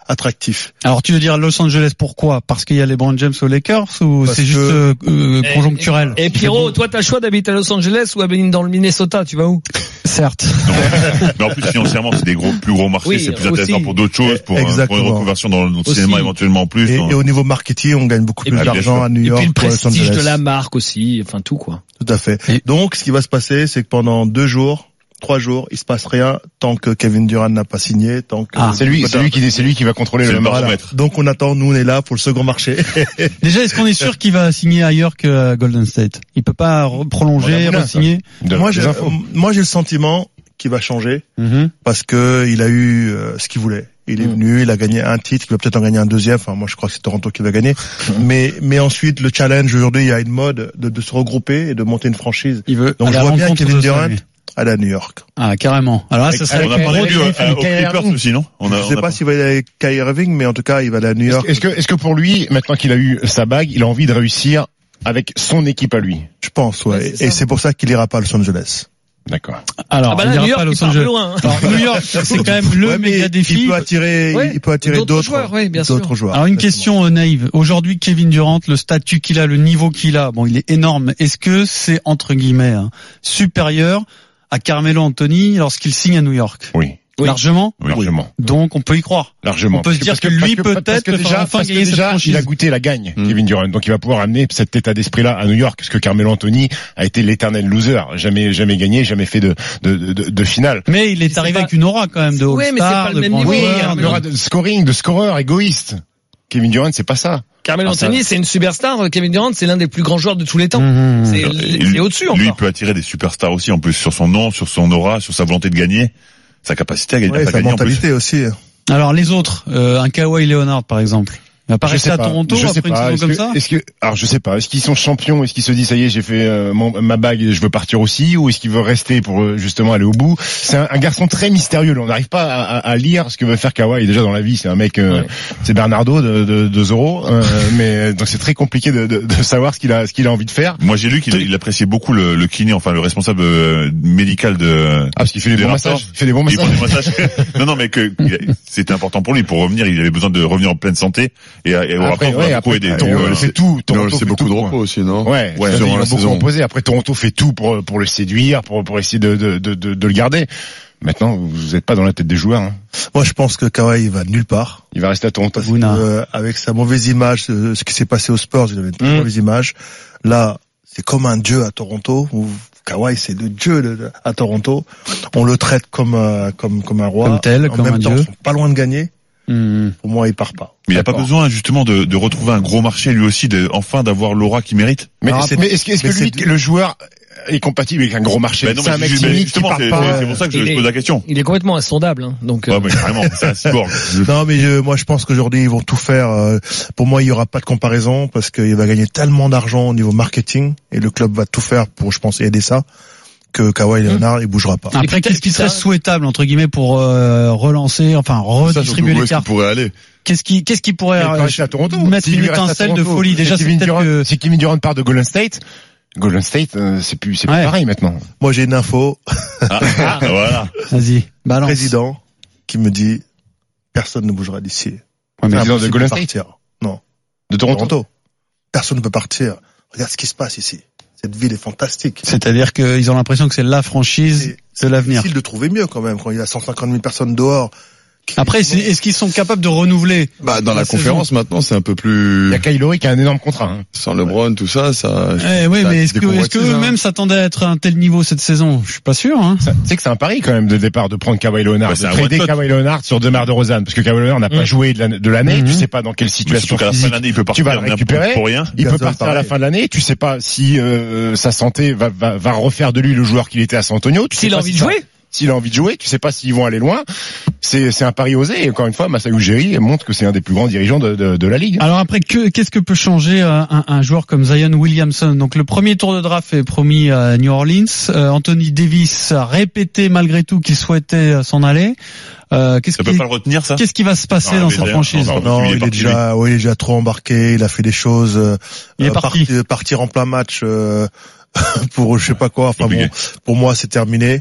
attractif. Alors tu veux dire Los Angeles, pourquoi? Parce qu'il y a LeBron James aux Lakers ou Parce c'est juste que- euh, Et- conjoncturel? Et, et Pierrot, toi, t'as le choix d'habiter à Los Angeles ou à Benin dans le Minnesota, tu vas où? Certes. Mais en plus, financièrement, c'est des gros, plus gros marchés, Oui, c'est plus intéressant aussi. pour d'autres choses, pour, euh, pour Exactement. une reconversion dans le Aussi. cinéma éventuellement en plus. Et, dans- et au niveau marketing, on gagne beaucoup Et plus puis, bien d'argent sûr. à New Et York puis le qu'à Los prestige Angeles. de la marque aussi, enfin tout quoi. Tout à fait. Et- Donc, ce qui va se passer, c'est que pendant deux jours, trois jours, il se passe rien tant que Kevin Durant n'a pas signé, tant que Ah, C'est lui, c'est lui qui, c'est lui qui va contrôler C'est le le marché. baromètre. Donc on attend, nous on est là pour le second marché. Déjà, est-ce qu'on est sûr qu'il va signer ailleurs que Golden State? Il peut pas re- prolonger, On a voulu, re-signer? De- moi, des j'ai, infos. moi j'ai le sentiment qu'il va changer Mhm. parce que il a eu euh, ce qu'il voulait. Il est Mm. venu, il a gagné un titre, il va peut-être en gagner un deuxième. Enfin, moi je crois que c'est Toronto qui va gagner. mais mais ensuite le challenge aujourd'hui, il y a une mode de, de se regrouper et de monter une franchise. Il veut Donc aller je à vois la bien rencontre Kevin de Durant ça, lui. aller à New York. Ah, carrément. Alors là, ça serait On a pas Avec- vendu avec- euh, avec aux Kyrie Clippers Irving. aussi, non? On a, Je on sais a pas s'il va aller avec Kyrie Irving, mais en tout cas il va aller à New York. Est-ce que, est-ce que pour lui, maintenant qu'il a eu sa bague, il a envie de réussir avec son équipe à lui? Je pense, ouais. Ouais, c'est et ça. c'est pour ça qu'il ira pas à Los Angeles. D'accord. Alors, Ah bah il là, ira New pas à York, il Los part Angeles. plus loin. hein. Alors, New York, c'est quand même le Ouais, mais méga défi. Il peut attirer, Ouais, il peut attirer d'autres d'autres joueurs, oui, bien sûr. d'autres joueurs. Alors une Exactement. question euh, naïve. Aujourd'hui, Kevin Durant, le statut qu'il a, le niveau qu'il a, bon, il est énorme. Est-ce que c'est entre guillemets hein, supérieur à Carmelo Anthony lorsqu'il signe à New York? Oui. Oui. Largement. Oui, largement. Donc on peut y croire. Largement. On peut se dire que lui, peut-être, parce que peut déjà, enfin parce que gagner cette déjà, franchise. il a goûté la gagne, Mm. Kevin Durant. Donc il va pouvoir amener cet état d'esprit-là à New York, parce que Carmelo Anthony a été l'éternel loser. Jamais, jamais gagné, jamais fait de, de, de, de finale. Mais il est C'est arrivé pas- avec une aura quand même de Ouais, mais c'est All-Star, pas le de même grand niveau, joueur, oui, un de- aura de scoring, de scoreur égoïste. Kevin Durant, c'est pas ça. Carmelo Ah, ça- Anthony, c'est une superstar. Kevin Durant, c'est l'un des plus grands joueurs de tous les temps. Mhm. C'est, Et c'est au-dessus Lui, encore. il peut attirer des superstars aussi, en plus, sur son nom, sur son aura, sur sa volonté de gagner, sa capacité à gagner, Ouais, à sa gagner en plus. mentalité aussi. Alors les autres, euh, un Kawhi Leonard par exemple. Il va pas Je rester sais à pas. Toronto Je sais après une pas. saison Est-ce comme que- ça? Est-ce que, alors je sais pas. Est-ce qu'ils sont champions? Est-ce qu'ils se disent ça y est, j'ai fait euh, mon- ma bague, et je veux partir aussi, ou est-ce qu'il veut rester pour euh, justement aller au bout? C'est un, un garçon très mystérieux. Là. On n'arrive pas à, à, à lire ce que veut faire Kawhi. Déjà dans la vie, c'est un mec, euh, Ouais. c'est Bernardo de, de, de Zorro, euh, mais donc c'est très compliqué de, de, de savoir ce qu'il a, ce qu'il a envie de faire. Moi, j'ai lu qu'il il appréciait beaucoup le, le kiné, enfin, le responsable euh, médical de... Ah, parce qu'il fait des des bons Raptors. massages. Il fait des bons Il massages. prend des massages. non, non, mais que il a- c'était important pour lui. Pour revenir, il avait besoin de revenir en pleine santé. Et, et au Après, rapport, ouais, on a beaucoup après, aidé. Toronto Donc, euh, fait tout. Non, Toronto c'est fait beaucoup tout, de quoi. repos aussi, non? Ouais, Ouais, ouais, durant il la a beaucoup saison. reposé. Après, Toronto fait tout pour pour le séduire, pour pour essayer de de de, de, de le garder. Maintenant, vous n'êtes pas dans la tête des joueurs. Hein. Moi, je pense que Kawhi il va nulle part. Il va rester à Toronto. Parce que, Bouna. euh, avec sa mauvaise image, ce, ce qui s'est passé aux Spurs, il avait une très Mm. mauvaise image. Là, c'est comme un dieu à Toronto. Où Kawhi, c'est le dieu de- à Toronto. On le traite comme euh, comme comme un roi. Comme tel, en comme même un temps, dieu. ils sont pas loin de gagner. Mhm. Pour moi, il part pas. Mais il n'a pas D'accord. besoin justement de, de retrouver un gros marché lui aussi, de, enfin d'avoir l'aura qu'il mérite. Mais, Alors, c'est- après- mais est-ce que, est-ce mais que lui, c'est- le joueur est compatible avec un gros marché? Ben non, C'est mais un mec ju- mais timide qui justement, part c'est pas. c'est pour ça que je, Il je est- pose la question. Il est complètement insondable. Hein. Donc, euh, Ouais, mais carrément, c'est un cyborg. Non, mais euh, moi, je pense qu'aujourd'hui, ils vont tout faire. euh, pour moi, il y aura pas de comparaison parce qu'il va gagner tellement d'argent au niveau marketing et le club va tout faire pour, je pense, aider ça. Que Kawhi Leonard, il bougera pas. Après, peut-être qu'est-ce qui que ça- serait souhaitable entre guillemets pour euh, relancer, enfin Ça, surtout, redistribuer où les est-ce qu'il cartes? pourrait aller? Qu'est-ce qui, qu'est-ce qui pourrait Il peut euh, rester à Toronto. mettre S'il une lui reste à étincelle de Toronto, folie? si Déjà, c'est Kevin peut-être Durant, que si Kevin Durant part de Golden State, Golden State, euh, c'est plus, c'est plus Ouais. pareil maintenant. Moi, j'ai une info. Ah, voilà. vas-y, balance. Président qui me dit personne ne bougera d'ici. Ouais, mais C'est président de impossible Golden de State, partir. Non, de Toronto. Toronto. Personne ne peut partir. Regarde ce qui se passe ici. Cette ville est fantastique. C'est-à-dire qu'ils ont l'impression que c'est la franchise C'est de l'avenir. difficile de trouver mieux quand même quand il y a cent cinquante mille personnes dehors. Après, c'est- est-ce qu'ils sont capables de renouveler? Bah, dans la, La saison. conférence, maintenant, c'est un peu Il plus, y a Kyle qui a un énorme contrat. Hein. sans LeBron, tout ça, ça, Eh oui, ça mais est-ce des que, est-ce convoitises, que hein. eux-mêmes s'attendaient à être à un tel niveau cette saison? Je suis pas sûr, hein. Ça- Tu sais que c'est un pari quand même de départ de prendre Kawhi Leonard, Ouais, c'est de un trader one shot. Kawhi Leonard sur DeMar DeRozan, parce que Kawhi Leonard n'a pas Mm. joué de l'année, de l'année. Mhm. Tu sais pas dans quelle Mais situation surtout qu'à la fin de physique l'année, il peut tu partir vas le n'importe- récupérer. pour rien. Il peut Gasol, partir à la pareil. fin de l'année. Tu sais pas si euh, sa santé va, va, va refaire de lui le joueur qu'il était à San Antonio. Tu sais s'il a pas envie si de ça- jouer. S'il a envie de jouer, tu sais pas s'ils vont aller loin. C'est, c'est un pari osé. Et encore une fois, Masai Ujiri montre que c'est un des plus grands dirigeants de, de, de la ligue. Alors après, que, qu'est-ce que peut changer euh, un, un joueur comme Zion Williamson? Donc le premier tour de draft est promis à New Orleans. Euh, Anthony Davis a répété malgré tout qu'il souhaitait euh, s'en aller. Euh, qu'est-ce Ça qui, peut pas le retenir, ça? qu'est-ce qui va se passer Non, dans mais sa d'ailleurs, franchise? non, Non, il est il est parti, déjà, oui, il est déjà trop embarqué. Il a fait des choses. euh, Il est euh, parti. partir, partir en plein match euh, pour je sais pas quoi. Enfin bon, Compliqué. pour moi, c'est terminé.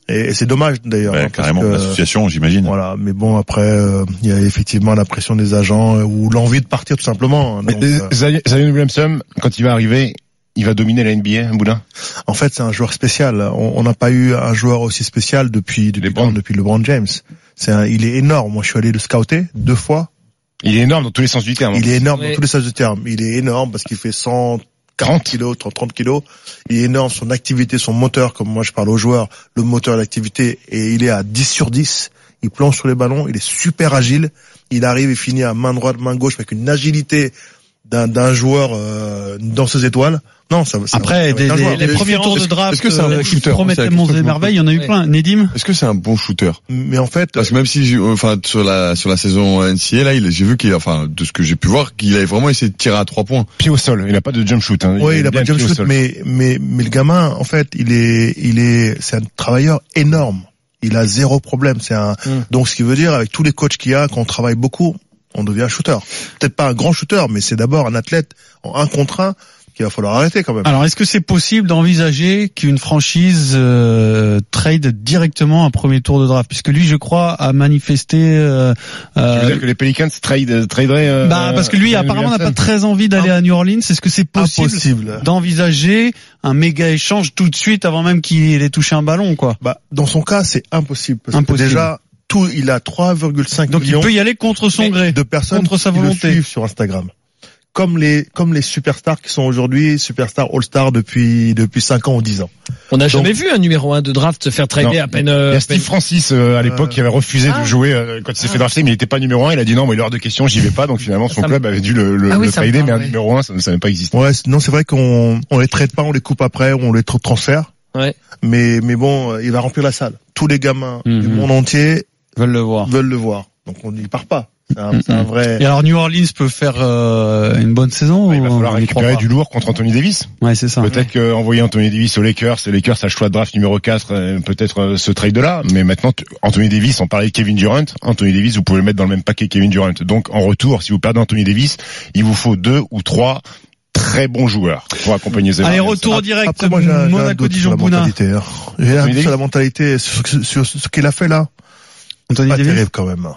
Et, et c'est dommage d'ailleurs. Ouais, hein, carrément, parce que, l'association, j'imagine. Voilà, mais bon après, euh, il y a effectivement la pression des agents euh, ou l'envie de partir tout simplement. Donc, mais, euh, Zion Williamson, quand il va arriver, il va dominer la N B A, Boudin. En fait, c'est un joueur spécial. On n'a pas eu un joueur aussi spécial depuis depuis LeBron, depuis LeBron James. C'est un, il est énorme. Moi, je suis allé le scouter deux fois. Il est énorme dans tous les sens du terme. Il est énorme oui. dans tous les sens du terme. Il est énorme parce qu'il fait cent quarante kilos, trente kilos. Il est énorme, son activité, son moteur, comme moi je parle aux joueurs, le moteur et l'activité, et il est à dix sur dix. Il plonge sur les ballons, il est super agile. Il arrive et finit à main droite, main gauche avec une agilité d'un, d'un joueur euh, dans ses étoiles. Non, ça, ça Après, des, des, les premiers tours de draft est-ce que c'est un bon euh, qui shooter, promettent c'est la tellement question des que je me merveilles, il y en a eu Ouais. plein. Nedim? Est-ce que c'est un bon shooter? Mais en fait, Parce que même si, j'ai- enfin, sur la sur la saison N C A A, là, il, j'ai vu qu'il, enfin, de ce que j'ai pu voir, qu'il avait vraiment essayé de tirer à trois points. Pied au sol. Il n'a pas de jump shoot. Hein. oui, il a bien pas de jump pied au shoot, sol. mais mais mais le gamin, en fait, il est il est c'est un travailleur énorme. Il a zéro problème. C'est un Mm. donc ce qui veut dire avec tous les coachs qu'il y a, quand on travaille beaucoup, on devient un shooter. Peut-être pas un grand shooter, mais c'est d'abord un athlète en un contre un qu'il va falloir arrêter quand même. Alors, est-ce que c'est possible d'envisager qu'une franchise euh, trade directement un premier tour de draft? Puisque lui, je crois, a manifesté... Euh, Tu veux euh, dire que les Pelicans trade, traderaient euh, bah, parce que lui, Zion apparemment, n'a Williamson pas très envie d'aller à New Orleans. Est-ce que c'est possible, Impossible. d'envisager un méga échange tout de suite avant même qu'il ait touché un ballon, quoi? Bah, dans son cas, c'est impossible. Parce Impossible. que déjà, tout, il a trois virgule cinq Donc, il millions peut y aller contre son gré. de personnes contre sa qui le volonté. suivent sur Instagram. Comme les, comme les superstars qui sont aujourd'hui superstars all-stars depuis, depuis cinq ans ou dix ans. On n'a Donc- jamais vu un numéro un de draft se faire trader Non. à peine. Il y euh, a à Steve peine- Francis euh, à l'époque Euh, qui avait refusé ah. de jouer euh, quand il s'est fait drafter, mais il n'était pas numéro un. Il a dit non, mais il est hors de question, j'y vais pas. Donc finalement, son Ça me- club avait dû le, le, Ah oui, le ça me trader, parle, mais un oui. numéro un, ça ne savait pas exister. Ouais, non, c'est vrai qu'on, on les traite pas, on les coupe après, on les tra- transfère. Ouais. Mais, mais bon, euh, il va remplir la salle. Tous les gamins Mhm. du monde entier Veulent le voir. veulent le voir. Donc on n'y part pas. C'est un, c'est un vrai. Et alors, New Orleans peut faire euh, une bonne saison? Il va ou falloir on y croit récupérer pas du lourd contre Anthony Davis. Ouais, c'est ça. Peut-être qu'envoyer Anthony Davis aux Lakers, les Lakers a le choix de draft numéro quatre, euh, peut-être euh, ce trade-là. Mais maintenant, t- Anthony Davis, on parlait de Kevin Durant. Anthony Davis, vous pouvez le mettre dans le même paquet que Kevin Durant. Donc en retour, si vous perdez Anthony Davis, il vous faut deux ou trois très bons joueurs pour accompagner Zion Allez, Williamson. retour direct. Après, moi, j'ai un, j'ai un Monaco, doute sur Dijon, la Bouna. mentalité. hein. J'ai un Anthony doute sur Davis la mentalité, sur, sur, sur ce qu'il a fait là. Anthony Pas Davis. terrible quand même.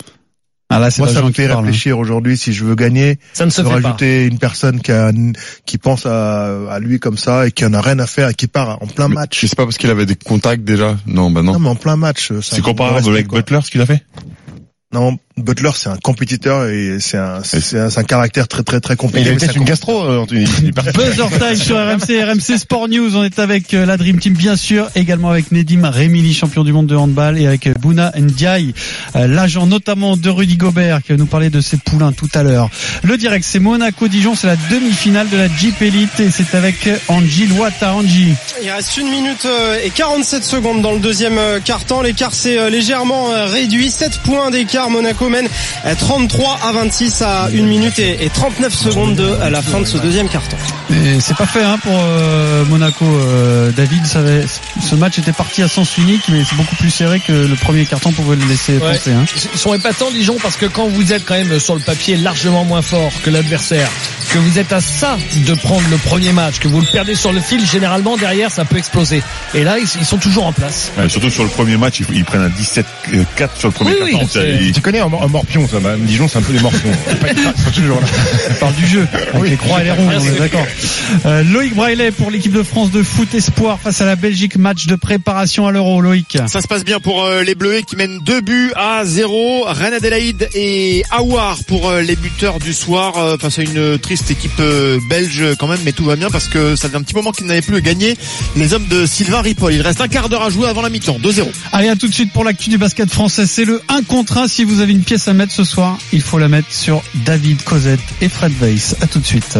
Ah là, c'est Moi, ça l'agent me qui fait parle. réfléchir aujourd'hui si je veux gagner. Ça ne se de fait pas. rajouter une personne qui a, qui pense à, à lui comme ça et qui en a rien à faire et qui part en plein match. Je sais pas parce qu'il avait des contacts déjà. Non, bah non. Non, mais en plein match. C'est comparable avec Butler, ce qu'il a fait? Non, Butler, c'est un compétiteur et c'est un, c'est un, c'est un caractère très, très, très Mais compliqué. il avait mais c'est peut-être un une gastro, euh, Anthony Davis. Il est parti. Buzzer Time sur R M C, R M C Sport News. On est avec euh, la Dream Team, bien sûr, également avec Nedim Remili, champion du monde de handball, et avec euh, Bouna Ndiaye, euh, l'agent notamment de Rudy Gobert, qui va nous parler de ses poulains tout à l'heure. Le direct, c'est Monaco-Dijon, c'est la demi-finale de la Jeep Elite, et c'est avec euh, Angie Loata. Angie. Il reste une minute euh, et quarante-sept secondes dans le deuxième euh, quart-temps. L'écart s'est euh, légèrement euh, réduit. sept points d'écart. Monaco mène euh, trente-trois à vingt-six à une minute et, et trente-neuf secondes de à la fin de ce deuxième quart-temps. Et c'est pas fait hein, pour euh, Monaco. Euh, David, ça avait- ce match était parti à sens unique, mais c'est beaucoup plus serré que le premier carton pouvait le laisser Ouais. penser. Hein. Ils sont épatants, Dijon, parce que quand vous êtes quand même sur le papier largement moins fort que l'adversaire, que vous êtes à ça de prendre le premier match, que vous le perdez sur le fil, généralement derrière ça peut exploser. Et là, ils, ils sont toujours en place. Ouais, surtout sur le premier match, ils, ils prennent un dix-sept quatre sur le premier Oui, oui, carton. c'est- Ils- Tu connais un, un morpion, ça, bah, Dijon, c'est un peu des morpions. Ils sont toujours là. On parle du jeu, avec les croix et les ronds, on est d'accord. Euh, Loïc Braillet pour l'équipe de France de foot espoir face à la Belgique, match de préparation à l'Euro. Loïc. Ça se passe bien pour euh, les Bleus qui mènent deux buts à zéro. Reine Adélaïde et Aouar pour euh, les buteurs du soir euh, face à une triste équipe euh, belge quand même, mais tout va bien parce que ça fait un petit moment qu'ils n'avaient plus gagné les hommes de Sylvain Ripoll. Il reste un quart d'heure à jouer avant la mi-temps, deux zéro. Allez, à tout de suite pour l'actu du basket français. C'est le un contre un. Si vous avez une pièce à mettre ce soir, il faut la mettre sur David Cosette et Fred Weiss. À tout de suite.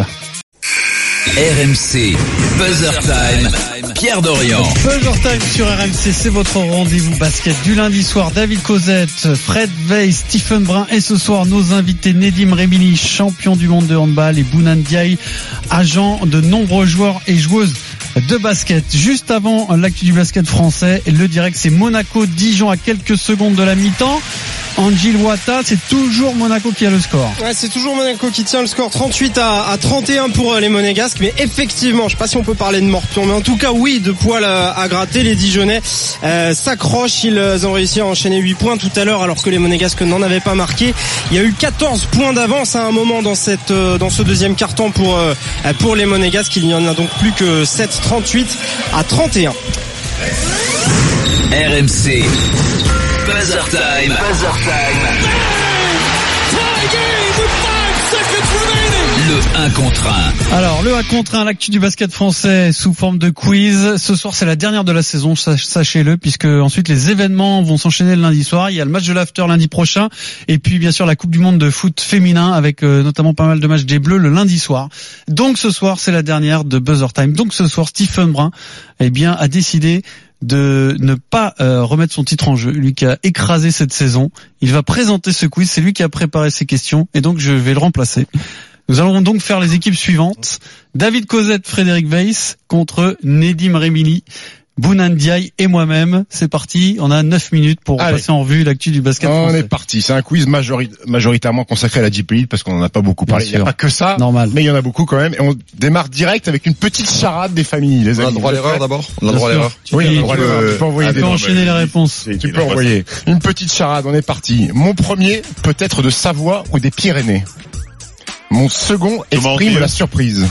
R M C, Buzzer Time, Pierre Dorian. Buzzer Time sur R M C, c'est votre rendez-vous basket du lundi soir. David Cosette, Fred Weiss, Stephen Brun et ce soir nos invités Nedim Remili, champion du monde de handball, et Bouna Ndiaye, agent de nombreux joueurs et joueuses de basket. Juste avant l'actu du basket français, le direct c'est Monaco-Dijon à quelques secondes de la mi-temps. Angie Loata, c'est toujours Monaco qui a le score. Ouais, c'est toujours Monaco qui tient le score trente-huit à trente et un pour les Monégasques, mais effectivement, je sais pas si on peut parler de morpion, mais en tout cas oui, de poil à, à gratter, les Dijonais euh, s'accrochent, ils ont réussi à enchaîner huit points tout à l'heure alors que les Monégasques n'en avaient pas marqué. Il y a eu quatorze points d'avance à un moment dans cette euh, dans ce deuxième quart-temps pour euh, pour les Monégasques, il n'y en a donc plus que sept, trente-huit à trente et un. R M C Buzzer Time. Buzzer Time. Le un contre un. Alors, le un contre un, l'actu du basket français sous forme de quiz. Ce soir, c'est la dernière de la saison, sachez-le, puisque ensuite les événements vont s'enchaîner le lundi soir. Il y a le match de l'after lundi prochain, et puis bien sûr la Coupe du Monde de foot féminin, avec euh, notamment pas mal de matchs des Bleus le lundi soir. Donc ce soir, c'est la dernière de Buzzer Time. Donc ce soir, Stephen Brun, eh bien, a décidé de ne pas euh, remettre son titre en jeu, lui qui a écrasé cette saison. Il va présenter ce quiz, c'est lui qui a préparé ces questions, et donc je vais le remplacer. Nous allons donc faire les équipes suivantes. David Cosette, Frédéric Weiss contre Nedim Remili, Bounan Ndiaye et moi-même. C'est parti, on a neuf minutes pour Allez. passer en revue l'actu du basket on français. On est parti, c'est un quiz majori- majoritairement consacré à la J P L parce qu'on en a pas beaucoup parlé. Il n'y a pas que ça, normal. Mais il y en a beaucoup quand même. Et on démarre direct avec une petite charade des familles. Les on amis. a le droit à l'erreur d'abord. On a le droit à l'erreur. Oui, on a le droit à l'erreur. Tu peux envoyer des enchaîner les réponses. Tu peux envoyer. Une petite charade, on est parti. Mon premier peut être de Savoie ou des Pyrénées. Mon second exprime la surprise.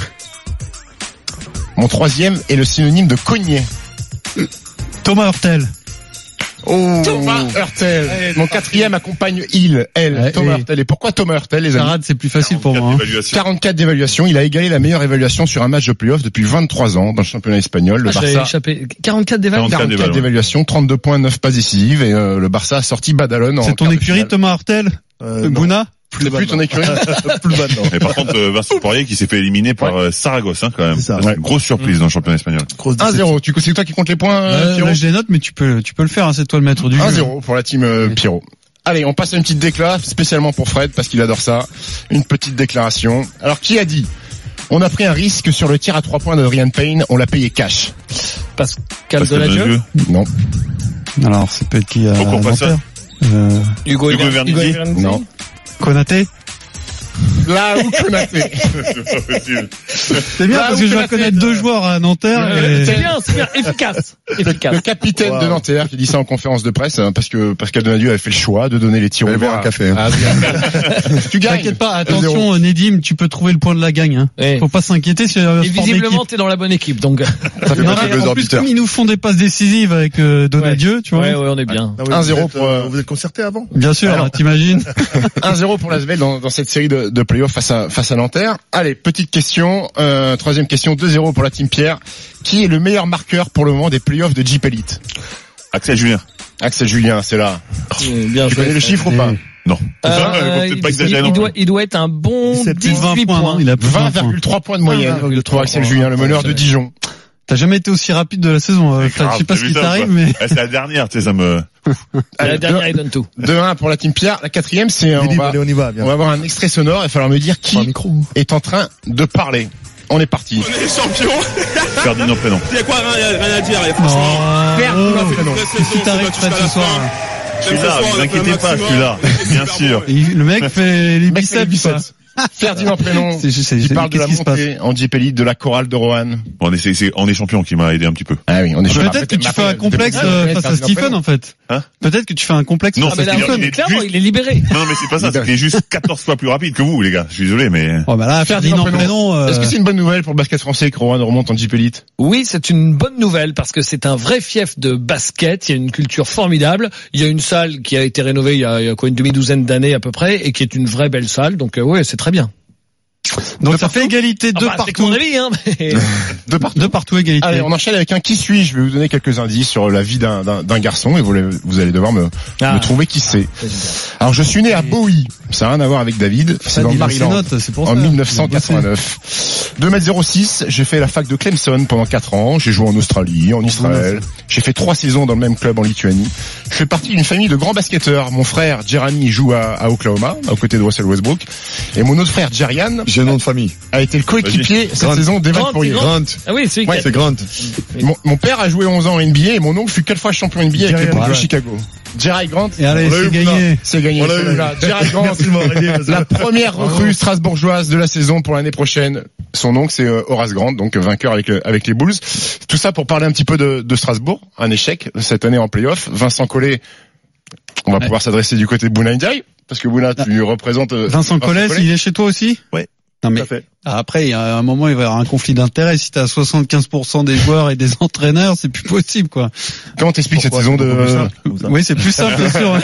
Mon troisième est le synonyme de cogner. Thomas Hurtel. Oh, Thomas Hurtel. Eh, Mon quatrième accompagne il, elle, eh, Thomas eh. Hurtel. Et pourquoi Thomas Hurtel, les amis? Charade, c'est plus facile pour moi. Hein. quarante-quatre d'évaluation. Il a égalé la meilleure évaluation sur un match de play-off depuis vingt-trois ans dans le championnat espagnol. Le ah, Barça. Échappé. quarante-quatre d'évaluation. quarante-quatre d'évaluation, trente-deux points, neuf passes décisives. Et euh, le Barça a sorti Badalone. C'est ton écurie, Thomas Hurtel? Euh, Bouna? Plus, plus ton écurie. Plus bas, non. Et par contre, euh, Vincent Poirier qui s'est fait éliminer par ouais. Saragosse, hein, quand même. C'est ça. Ouais. Grosse surprise mmh. dans le championnat espagnol. un zéro. Tu, c'est toi qui compte les points, euh, Pierrot? Là, je les note, mais tu peux, tu peux le faire, hein, c'est toi le maître du jeu. un zéro pour la team euh, Pierrot. Allez, on passe à une petite déclaration, spécialement pour Fred, parce qu'il adore ça. Une petite déclaration. Alors, qui a dit? On a pris un risque sur le tir à trois points d'Adrian Payne, on l'a payé cash. Pascal Deladieu? Non. Alors, c'est peut-être qui a... Pourquoi pas ça? Euh... Hugo Vernier? Non. Konaté? Là où Konaté. C'est bien là parce que je vais connaître deux joueurs à Nanterre. Euh, et... C'est bien, c'est bien, efficace. efficace. Le capitaine wow. de Nanterre qui dit ça en conférence de presse parce que Pascal Donadieu avait fait le choix de donner les tirs au boire un café. Hein. Tu gagnes. T'inquiète pas, attention Nedim, tu peux trouver le point de la gagne. Hein. Oui. Faut pas s'inquiéter sur un Et visiblement t'es dans la bonne équipe donc. Ça fait non, en plus comme ils nous font des passes décisives avec euh, Donadieu, ouais. tu vois. Ouais ouais, on est bien. un zéro pour euh, vous êtes concerté avant? Bien sûr, alors, t'imagines. un zéro pour l'Asvel dans, dans cette série de, de playoffs face à face à Nanterre. Allez, petite question, euh, troisième question, deux zéro pour la team Pierre. Qui est le meilleur marqueur pour le moment des playoffs de Jeep Elite? Axel Julien. Axel Julien, c'est là. Bien tu connais le chiffre ou pas? Non. Euh, il, pas il, il, doit, il doit être un bon dix-huit points. points. Il a vingt virgule trois points de moyenne. Pour Axel Julien, le meneur de Dijon. T'as jamais été aussi rapide de la saison, euh, Fred. Je sais pas ce qui t'arrive, mais... C'est la dernière, tu sais, ça me... Allez, la dernière, il donne tout. deux un pour la team Pierre. La quatrième, c'est, on va, allez, on y va, on va avoir un extrait sonore. Il va falloir me dire qui est en train de parler. On est parti. On est les champions. Ferdinand Prénom. Il y a quoi, rien, rien à dire, franchement. Ferdinand Prénom. Qu'est-ce qui t'arrive, Fred, ce soir? Je suis là, ne vous inquiétez pas, je suis là. Bien sûr. Le mec fait les biceps. Ferdinand Prénom, c'est, c'est, qui parle de la montée en J P Elite, de la chorale de Roanne. Bon, on est, c'est, c'est, on est champion qui m'a aidé un petit peu. Ah oui, on est champion. Peut-être que tu fais un complexe face à Stephen, en fait. Hein? Peut-être que tu fais un complexe non, face à Stephen. Non, clairement, il est libéré. Non, mais c'est pas ça, c'est qu'il est juste quatorze fois plus rapide que vous, les gars. Je suis désolé, mais... Oh, bah là, Ferdinand Prénom, euh... est-ce que c'est une bonne nouvelle pour le basket français que Roanne remonte en J P Elite? Oui, c'est une bonne nouvelle parce que c'est un vrai fief de basket. Il y a une culture formidable. Il y a une salle qui a été rénovée il y a, il y a quoi, une demi-douzaine d'années à peu près et qui est une vraie belle salle. Donc, euh, ouais, c'est très bien. Donc de ça partout. Fait égalité de ah bah, partout. C'est mon avis, hein. Mais... de partout. De partout égalité. Allez, on enchaîne avec un qui suis. Je vais vous donner quelques indices sur la vie d'un, d'un, d'un garçon et vous, vous allez devoir me, ah. me trouver qui c'est. Alors je suis né à Bowie. Ça n'a rien à voir avec David. C'est dans le Maryland. C'est pour ça. En dix-neuf cent quatre-vingt-neuf. deux mètres zéro six. J'ai fait la fac de Clemson pendant quatre ans. J'ai joué en Australie, en Israël. J'ai fait trois saisons dans le même club en Lituanie. Je fais partie d'une famille de grands basketteurs. Mon frère Jeremy joue à, à Oklahoma, aux côtés de Russell Westbrook. Et mon autre frère Jerian. J'ai un nom de famille. A été le coéquipier cette Grant. saison d'Evan Fournier. Grant. Ah oui, c'est, ouais, c'est Grant. Mon, mon père a joué onze ans en N B A et mon oncle fut quatre fois champion N B A avec les Bulls de Chicago. Gerard Grant. Et allez, c'est gagné. C'est gagné. On l'a eu. Gerard Grant, la première recrue strasbourgeoise de la saison pour l'année prochaine. Son nom, c'est Horace Grant, donc vainqueur avec avec les Bulls. Tout ça pour parler un petit peu de, de Strasbourg. Un échec cette année en play-off. Vincent Collet, on va ouais. pouvoir s'adresser du côté de Bouna Ndiaye, parce que Bouna, tu représentes Vincent Collet, il est chez toi aussi? Oui. Non mais après, il y a un moment, il va y avoir un conflit d'intérêts. Si t'as soixante-quinze pour cent des joueurs et des entraîneurs, c'est plus possible, quoi. Comment t'expliques cette saison de... Oui, c'est plus simple, bien sûr.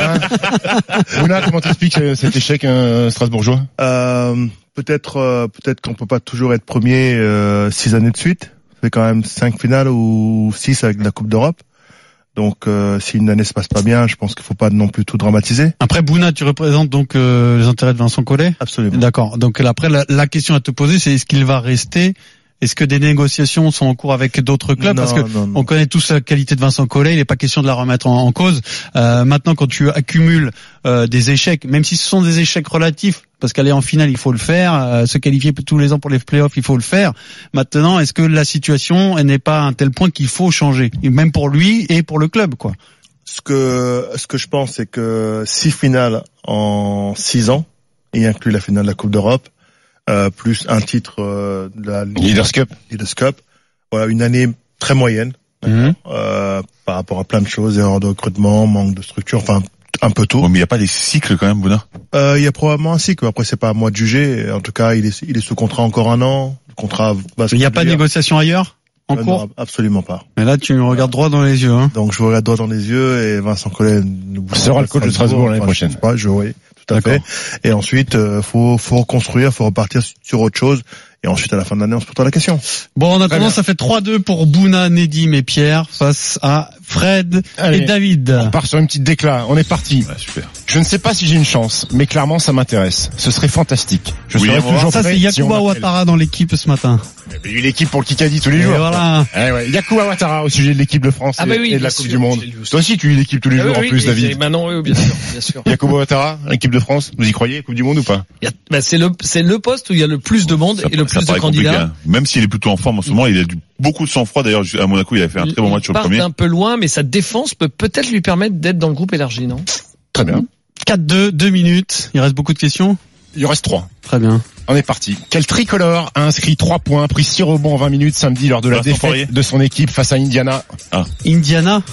Bouna, comment t'expliques cet échec euh, strasbourgeois? euh, Peut-être, euh, peut-être qu'on peut pas toujours être premier euh, six années de suite. C'est quand même cinq finales ou six avec la Coupe d'Europe. Donc, euh, si une année se passe pas bien, je pense qu'il faut pas non plus tout dramatiser. Après, Bouna, tu représentes donc euh, les intérêts de Vincent Collet? Absolument. D'accord. Donc après, la, la question à te poser, c'est est-ce qu'il va rester? Est-ce que des négociations sont en cours avec d'autres clubs? Non, Parce que non, non. on connaît tous la qualité de Vincent Collet, il n'est pas question de la remettre en, en cause. Euh, maintenant, quand tu accumules euh, des échecs, même si ce sont des échecs relatifs, parce qu'aller en finale, il faut le faire, euh, se qualifier tous les ans pour les playoffs, il faut le faire. Maintenant, est-ce que la situation elle n'est pas à un tel point qu'il faut changer, et même pour lui et pour le club, quoi? Ce que ce que je pense, c'est que six finales en six ans, y inclut la finale de la Coupe d'Europe. Euh, plus un titre euh, de la Leaders Cup. Leaders Cup. Voilà, une année très moyenne mmh. euh, par rapport à plein de choses, erreurs de recrutement, manque de structure, enfin un peu tout. Oh, mais il n'y a pas des cycles quand même, Bouna? Euh, il y a probablement un cycle. Après, c'est pas à moi de juger. En tout cas, il est il est sous contrat encore un an. Le contrat va se. Il n'y a pas de négociation ailleurs en euh, cours? Non, absolument pas. Mais là, tu me regardes droit dans les yeux. Hein. Donc, je vous regarde droit dans les yeux et Vincent Collet nous sera le coach de Strasbourg l'année prochaine. Pas, je oui. Tout à fait. Et ensuite, euh, faut faut reconstruire, faut repartir sur autre chose. Et ensuite, à la fin de l'année, on se pose la question. Bon, en attendant, ça fait trois deux pour Bouna, Nedim et Pierre face à Fred Allez, et David. On part sur une petite décla. On est parti. Ouais, super. Je ne sais pas si j'ai une chance, mais clairement, ça m'intéresse. Ce serait fantastique. Je Oui, serais toujours ça, prêt c'est si Yacouba on m'appelle. Ouattara dans l'équipe ce matin. Il y a eu l'équipe pour le Kikadi tous les Et jours. voilà. Eh ouais. Yacouba Ouattara au sujet de l'équipe de France Ah et, bah oui, et de la bien Coupe sûr, du Monde. j'ai lu aussi. Toi aussi, tu lis l'équipe tous les Ah jours oui, en plus, oui, David. et maintenant, oui, bien sûr, bien sûr. Yacouba Ouattara, l'équipe de France, vous y croyez, Coupe du Monde ou pas? Il y a- bah, c'est le, c'est le poste où il y a le plus de monde Ça- et le ça plus de paraît compliqué, candidats. hein. Même s'il est plutôt en forme en ce moment, il a du, beaucoup de sang-froid. D'ailleurs, à Monaco, il a fait un très bon match sur Il le part premier. un peu loin, mais sa défense peut peut-être lui permettre d'être dans le groupe élargi, non? Très bien. quatre deux, deux minutes. Il reste beaucoup de questions? Il en reste trois. Très bien. On est parti. Quel tricolore a inscrit trois points, pris six rebonds en vingt minutes samedi lors de la Vincent défaite Poirier. de son équipe face à Indiana? Indiana?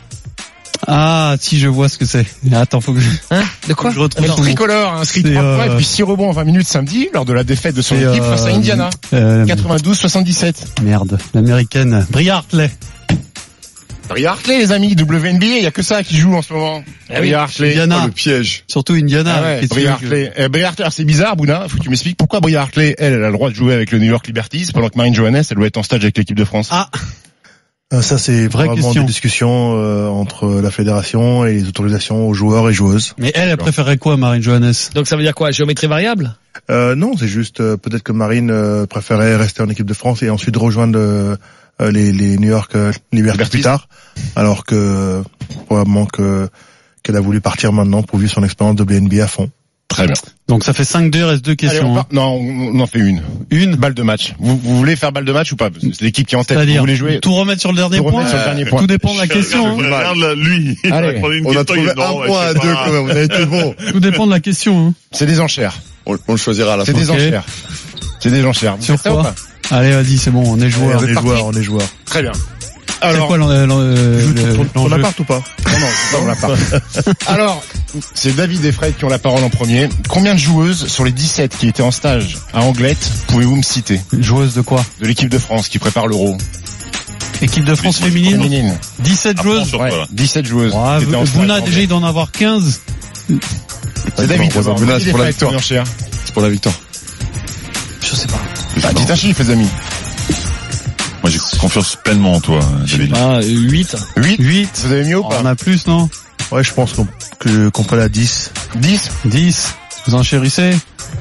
Ah, si, je vois ce que c'est. Attends, faut que je... Hein? De quoi? Faut que je retrouve Quel son nom. tricolore a inscrit C'est, trois euh, points et puis six rebonds en vingt minutes samedi lors de la défaite de son C'est, équipe euh, face à Indiana? euh, quatre-vingt-douze soixante-dix-sept. Merde, l'américaine. Bria Hartley. Bria Hartley, les amis, W N B A, il y a que ça qui joue en ce moment. Ah oui. Bria Hartley. Indiana. Oh, le piège. Surtout Indiana. Ah ouais, Qu'est-ce que Bria tu veux que- Hartley. Eh, Bria Hartley, alors c'est bizarre, Bouna, faut que tu m'expliques pourquoi Bria Hartley, elle, elle a le droit de jouer avec le New York Liberties, pendant que Marine Johannes, elle doit être en stage avec l'équipe de France. Ah, Euh, ça, c'est Vraie vraiment question. des discussions euh, entre la fédération et les autorisations aux joueurs et joueuses. mais elle, elle préférait quoi, Marine Johannes? Donc ça veut dire quoi? Géométrie variable? Euh, non, c'est juste euh, peut-être que Marine euh, préférait rester en équipe de France et ensuite rejoindre euh, les, les New York euh, Liberties Liberties. plus tard, alors que probablement que qu'elle a voulu partir maintenant pour vivre son expérience de W N B A à fond. Très bien. Donc ça fait cinq deux, il reste deux Allez, questions. on hein. part- Non, on on en fait une. Une? Balle de match. Vous, vous voulez faire balle de match ou pas? Parce que c'est l'équipe qui est en tête. Vous C'est-à-dire voulez jouer? tout remettre sur le dernier Tout point? remettre sur le dernier point. Tout dépend de la question. hein. Regarde là, lui. Il Allez. va prendre une On a question, trouvé il un dit non, point à je sais deux pas. quand même. On a été bon. Tout dépend de la question. hein. C'est des enchères. On, on le choisira à la C'est fin. des Ok. enchères. C'est des enchères. Vous Sur faites ça ou quoi? pas? Allez, vas-y, c'est bon, on est Ouais, joueur. on est parti. joueurs, on est joueurs. Très bien. C'est Alors, quoi l'en- l'en- euh, Joue le- ton, ton l'enjeu? appart ou pas? non, non, c'est pas mon appart. Alors, c'est David et Fred qui ont la parole en premier. Combien de joueuses sur les dix-sept qui étaient en stage à Anglette pouvez-vous me citer? Joueuse de quoi? De l'équipe de France qui prépare l'Euro. Équipe de France féminine? Féminine. dix-sept Ah, joueuses? Sur Ouais, quoi, là dix-sept joueuses. Ouais, qui étaient en stage Bouna, à déjà, Anglette. il doit en avoir quinze. C'est David d'abord. Bouna, David c'est et pour la Fred, victoire. une enchère. C'est pour la victoire. Je sais pas. Bah, dites un chiffre, les amis. Moi, j'ai confiance pleinement en toi, David. Ah, huit. huit. huit. Vous avez mieux ou On pas? en a plus, non? Ouais, je pense qu'on que- qu'on peut aller à dix. dix. dix. Vous enchérissez?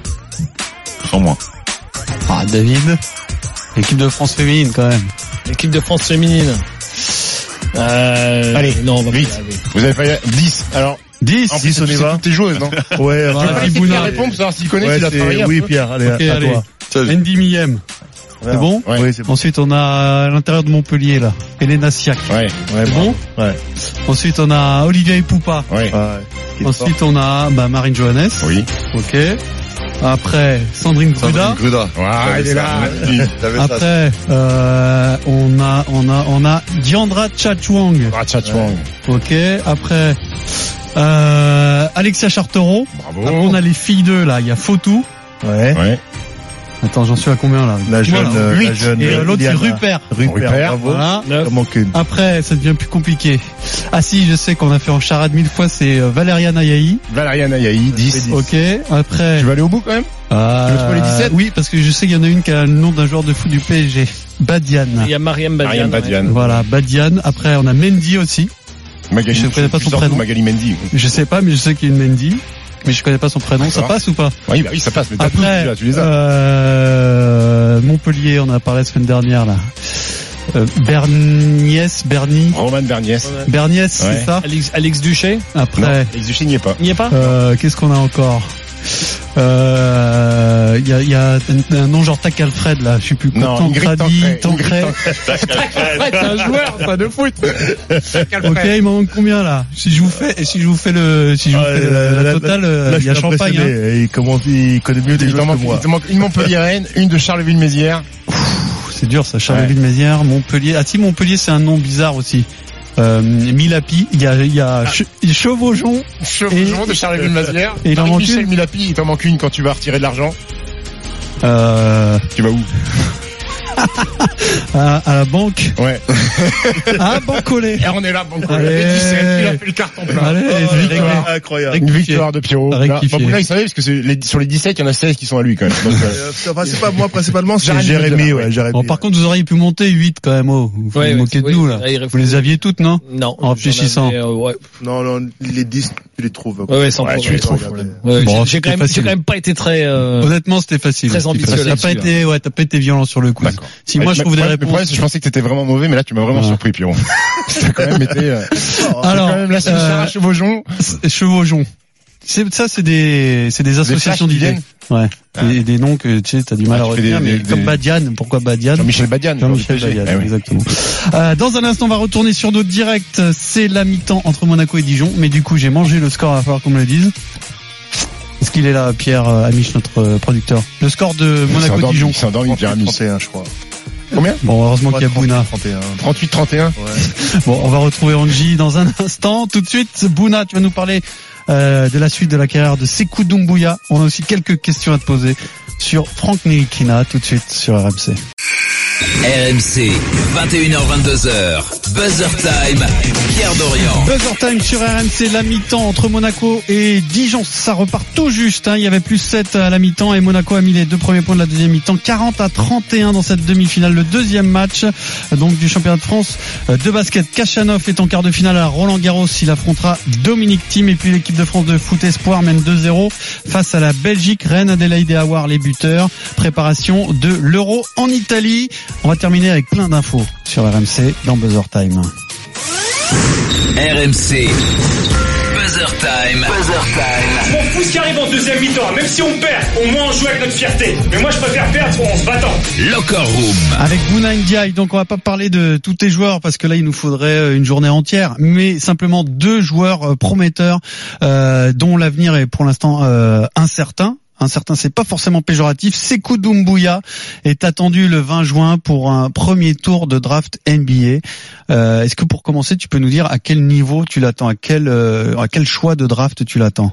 Sans moi. Ah, David. Équipe de France féminine, quand même. L'équipe de France féminine. Euh, Allez, non, on va vite. pas y arriver. Vous avez pas dix. Alors, dix. en plus, dix, on y c'est va. toutes tes joueuses, non? Ouais, Voilà. enfin, Qui Qui Bouna. répond pour savoir s'il connaît, ouais, s'il a c'est- travaillé un oui, peu. Pierre, allez, Ok, à, à allez. toi. Ça, je- Andy Millem. C'est bon? Ouais. Oui, c'est bon. Ensuite, on a à l'intérieur de Montpellier, là. Elena Siak. Ouais. Ouais, C'est bon? Ouais. Ensuite, on a Olivia Ipoupa. Ouais. Ouais. Ensuite, on a, bah, Marine Johannes. Oui. Ok. Après, Sandrine Gruda. Gruda. Ah, elle est là. Après, euh, on a, on a, on a Diandra Chachwang. Ah, Chachwang. Ok. Après, euh, Alexia Chartereau. Bravo. Après, on a les filles d'eux, là. Il y a Fotou. Ouais. Ouais. Attends, j'en suis à combien, là? La jeune, Voilà. euh, Huit. la jeune. Et euh, l'autre, c'est Liliana. Rupert. Rupert. Rupert. Bravo. Voilà. Il manque une. Après, ça devient plus compliqué. Ah si, je sais qu'on a fait en charade mille fois, c'est euh, Valériane Ayaï. Valériane Ayaï, dix. Ok. Après. Tu vas aller au bout quand même? Euh, Tu veux trouver les dix-sept? Oui, parce que je sais qu'il y en a une qui a le nom d'un joueur de foot du P S G. Badiane. Il y a Mariam Badiane. Mariam Badiane. Voilà, Badiane. Après, on a Mendy aussi. Magali, Je connais pas son prénom. Magali Mendy. Je sais pas, mais je sais qu'il y a une Mendy. Mais je connais pas son prénom. Ça D'accord. passe ou pas? Oui, bah oui, ça passe. Mais t'as tous, Après, là, tu les as. euh, Montpellier, on en a parlé la semaine dernière, là. Euh, Berniès, Bernie. Roman Berniès. Berniès, Ouais. c'est ça? Alex, Alex Duché. Après. Alex Duché n'y est pas. Il n'y est pas? Euh, qu'est-ce qu'on a encore? Euh, il y a, il y a un, un nom genre Tac Alfred, là. Je sais plus. Non, Ingrid Tancredi, Tancret. Tancret. c'est un joueur, pas de foot. Ok, il m'en manque combien, là? Si je vous fais, si je vous fais le, si je vous Ah, fais là, la, la là, totale, là, euh, là, il y a je suis champagne, hein. impressionné. Il commence, il connaît mieux les Il t'en joueurs manque, que moi. il te manque une Montpelliéraine, une de Charleville-Mézières. C'est dur, ça. Charleville-Mézières, Montpellier. Ah si, Montpellier, c'est un nom bizarre aussi. Euh, Milapi, il y a, il y a Che- Chevaujon. Chevaujon de Charleville-Mézières. Et il en manque Michel une. Milapi, il t'en manque une quand tu vas retirer de l'argent. Euh, Tu vas où? à, à la banque. Ouais. Ah, Bancolé. Et on est là, bon, Allez. et dix-sept, il a fait le carton plein. Allez, Oh, réglé. victoire. Incroyable. Une victoire de Pierrot. Là, Rectifié. bon, là, il savait parce que c'est les- sur les dix-sept, il y en a seize qui sont à lui quand même. Donc, euh, Euh, enfin, c'est pas moi principalement, c'est Jérémy, Jérémy, ouais. ouais, Jérémy. Bon, par contre, vous auriez pu monter huit quand même, oh. Vous vous Ouais, moquez ouais, de oui, nous, là. ouais, il Vous les aviez toutes, non? Non. En réfléchissant. J'en avais, euh, ouais. Non, non, les dix, tu les trouves. Ouais, ouais, sans Ouais, problème. tu les trouves. Ouais, Bon, j'ai- j'ai quand c'était même, j'ai facile. quand même pas été très, euh, Honnêtement, c'était facile. très ambitieux T'as là-dessus, pas été, ouais, t'as pas été violent sur le coup. D'accord. Si moi je Mais- trouve des mais- mais réponses. le problème, c'est que je pensais que t'étais vraiment mauvais, mais là, tu m'as vraiment Ouais. surpris, Pierrot. T'as quand même été, euh, Alors, quand même là, c'est euh, Sarah Chevaujon. Chevaujon. C'est, ça, c'est des, c'est des associations flashs qui d'idées. Ouais. Ah. Des, des noms que, tu sais, t'as du mal Ah, à tu fais retenir, des- mais des- comme des- Badiane. Pourquoi Badiane? Jean-Michel Badiane. Jean-Michel P S G. Badiane, Eh oui. exactement. Euh, dans un instant, on va retourner sur notre direct. C'est la mi-temps entre Monaco et Dijon. Mais du coup, j'ai mangé le score, il va falloir qu'on me le dise. Est-ce qu'il est là, Pierre euh, Amiche, notre euh, producteur? Le score de Il s'est endormi, Monaco-Dijon. il s'est endormi, Pierre Amiche. trente et un, je crois. Combien? Bon, heureusement qu'il y a Bouna. trente et un. trente-huit trente et un. Ouais. Bon, on va retrouver Angie dans un instant. Tout de suite, Bouna, tu vas nous parler euh, de la suite de la carrière de Sekou Doumbouya. On a aussi quelques questions à te poser sur Franck Ntilikina, tout de suite sur R M C. R M C, vingt et une heures vingt-deux heures, Buzzer Time, Pierre Dorian. Buzzer Time sur R M C, la mi-temps entre Monaco et Dijon. Ça repart tout juste, hein. Il y avait plus sept à la mi-temps et Monaco a mis les deux premiers points de la deuxième mi-temps. quarante à trente et un dans cette demi-finale. Le deuxième match, donc, du championnat de France de basket. Kachanov est en quart de finale à Roland Garros. Il affrontera Dominique Thiem et puis l'équipe de France de foot espoir mène deux zéro face à la Belgique. Rennes, Adélaïde et Aouar, les buteurs. Préparation de l'Euro en Italie. On va terminer avec plein d'infos sur R M C dans Buzzer Time. R M C, Buzzer Time, Buzzer Time. Je m'en fous ce qui arrive en deuxième mi-temps. Même si on perd, au moins on joue avec notre fierté. Mais moi je préfère perdre en se battant. Locker Room. Avec Bouna Ndiaye, donc on va pas parler de tous tes joueurs parce que là il nous faudrait une journée entière, mais simplement deux joueurs prometteurs euh, dont l'avenir est pour l'instant euh, incertain. Incertain, c'est pas forcément péjoratif. Sekou Doumbouya est attendu le vingt juin pour un premier tour de draft N B A. Euh, est-ce que pour commencer, tu peux nous dire à quel niveau tu l'attends, à quel euh, à quel choix de draft tu l'attends?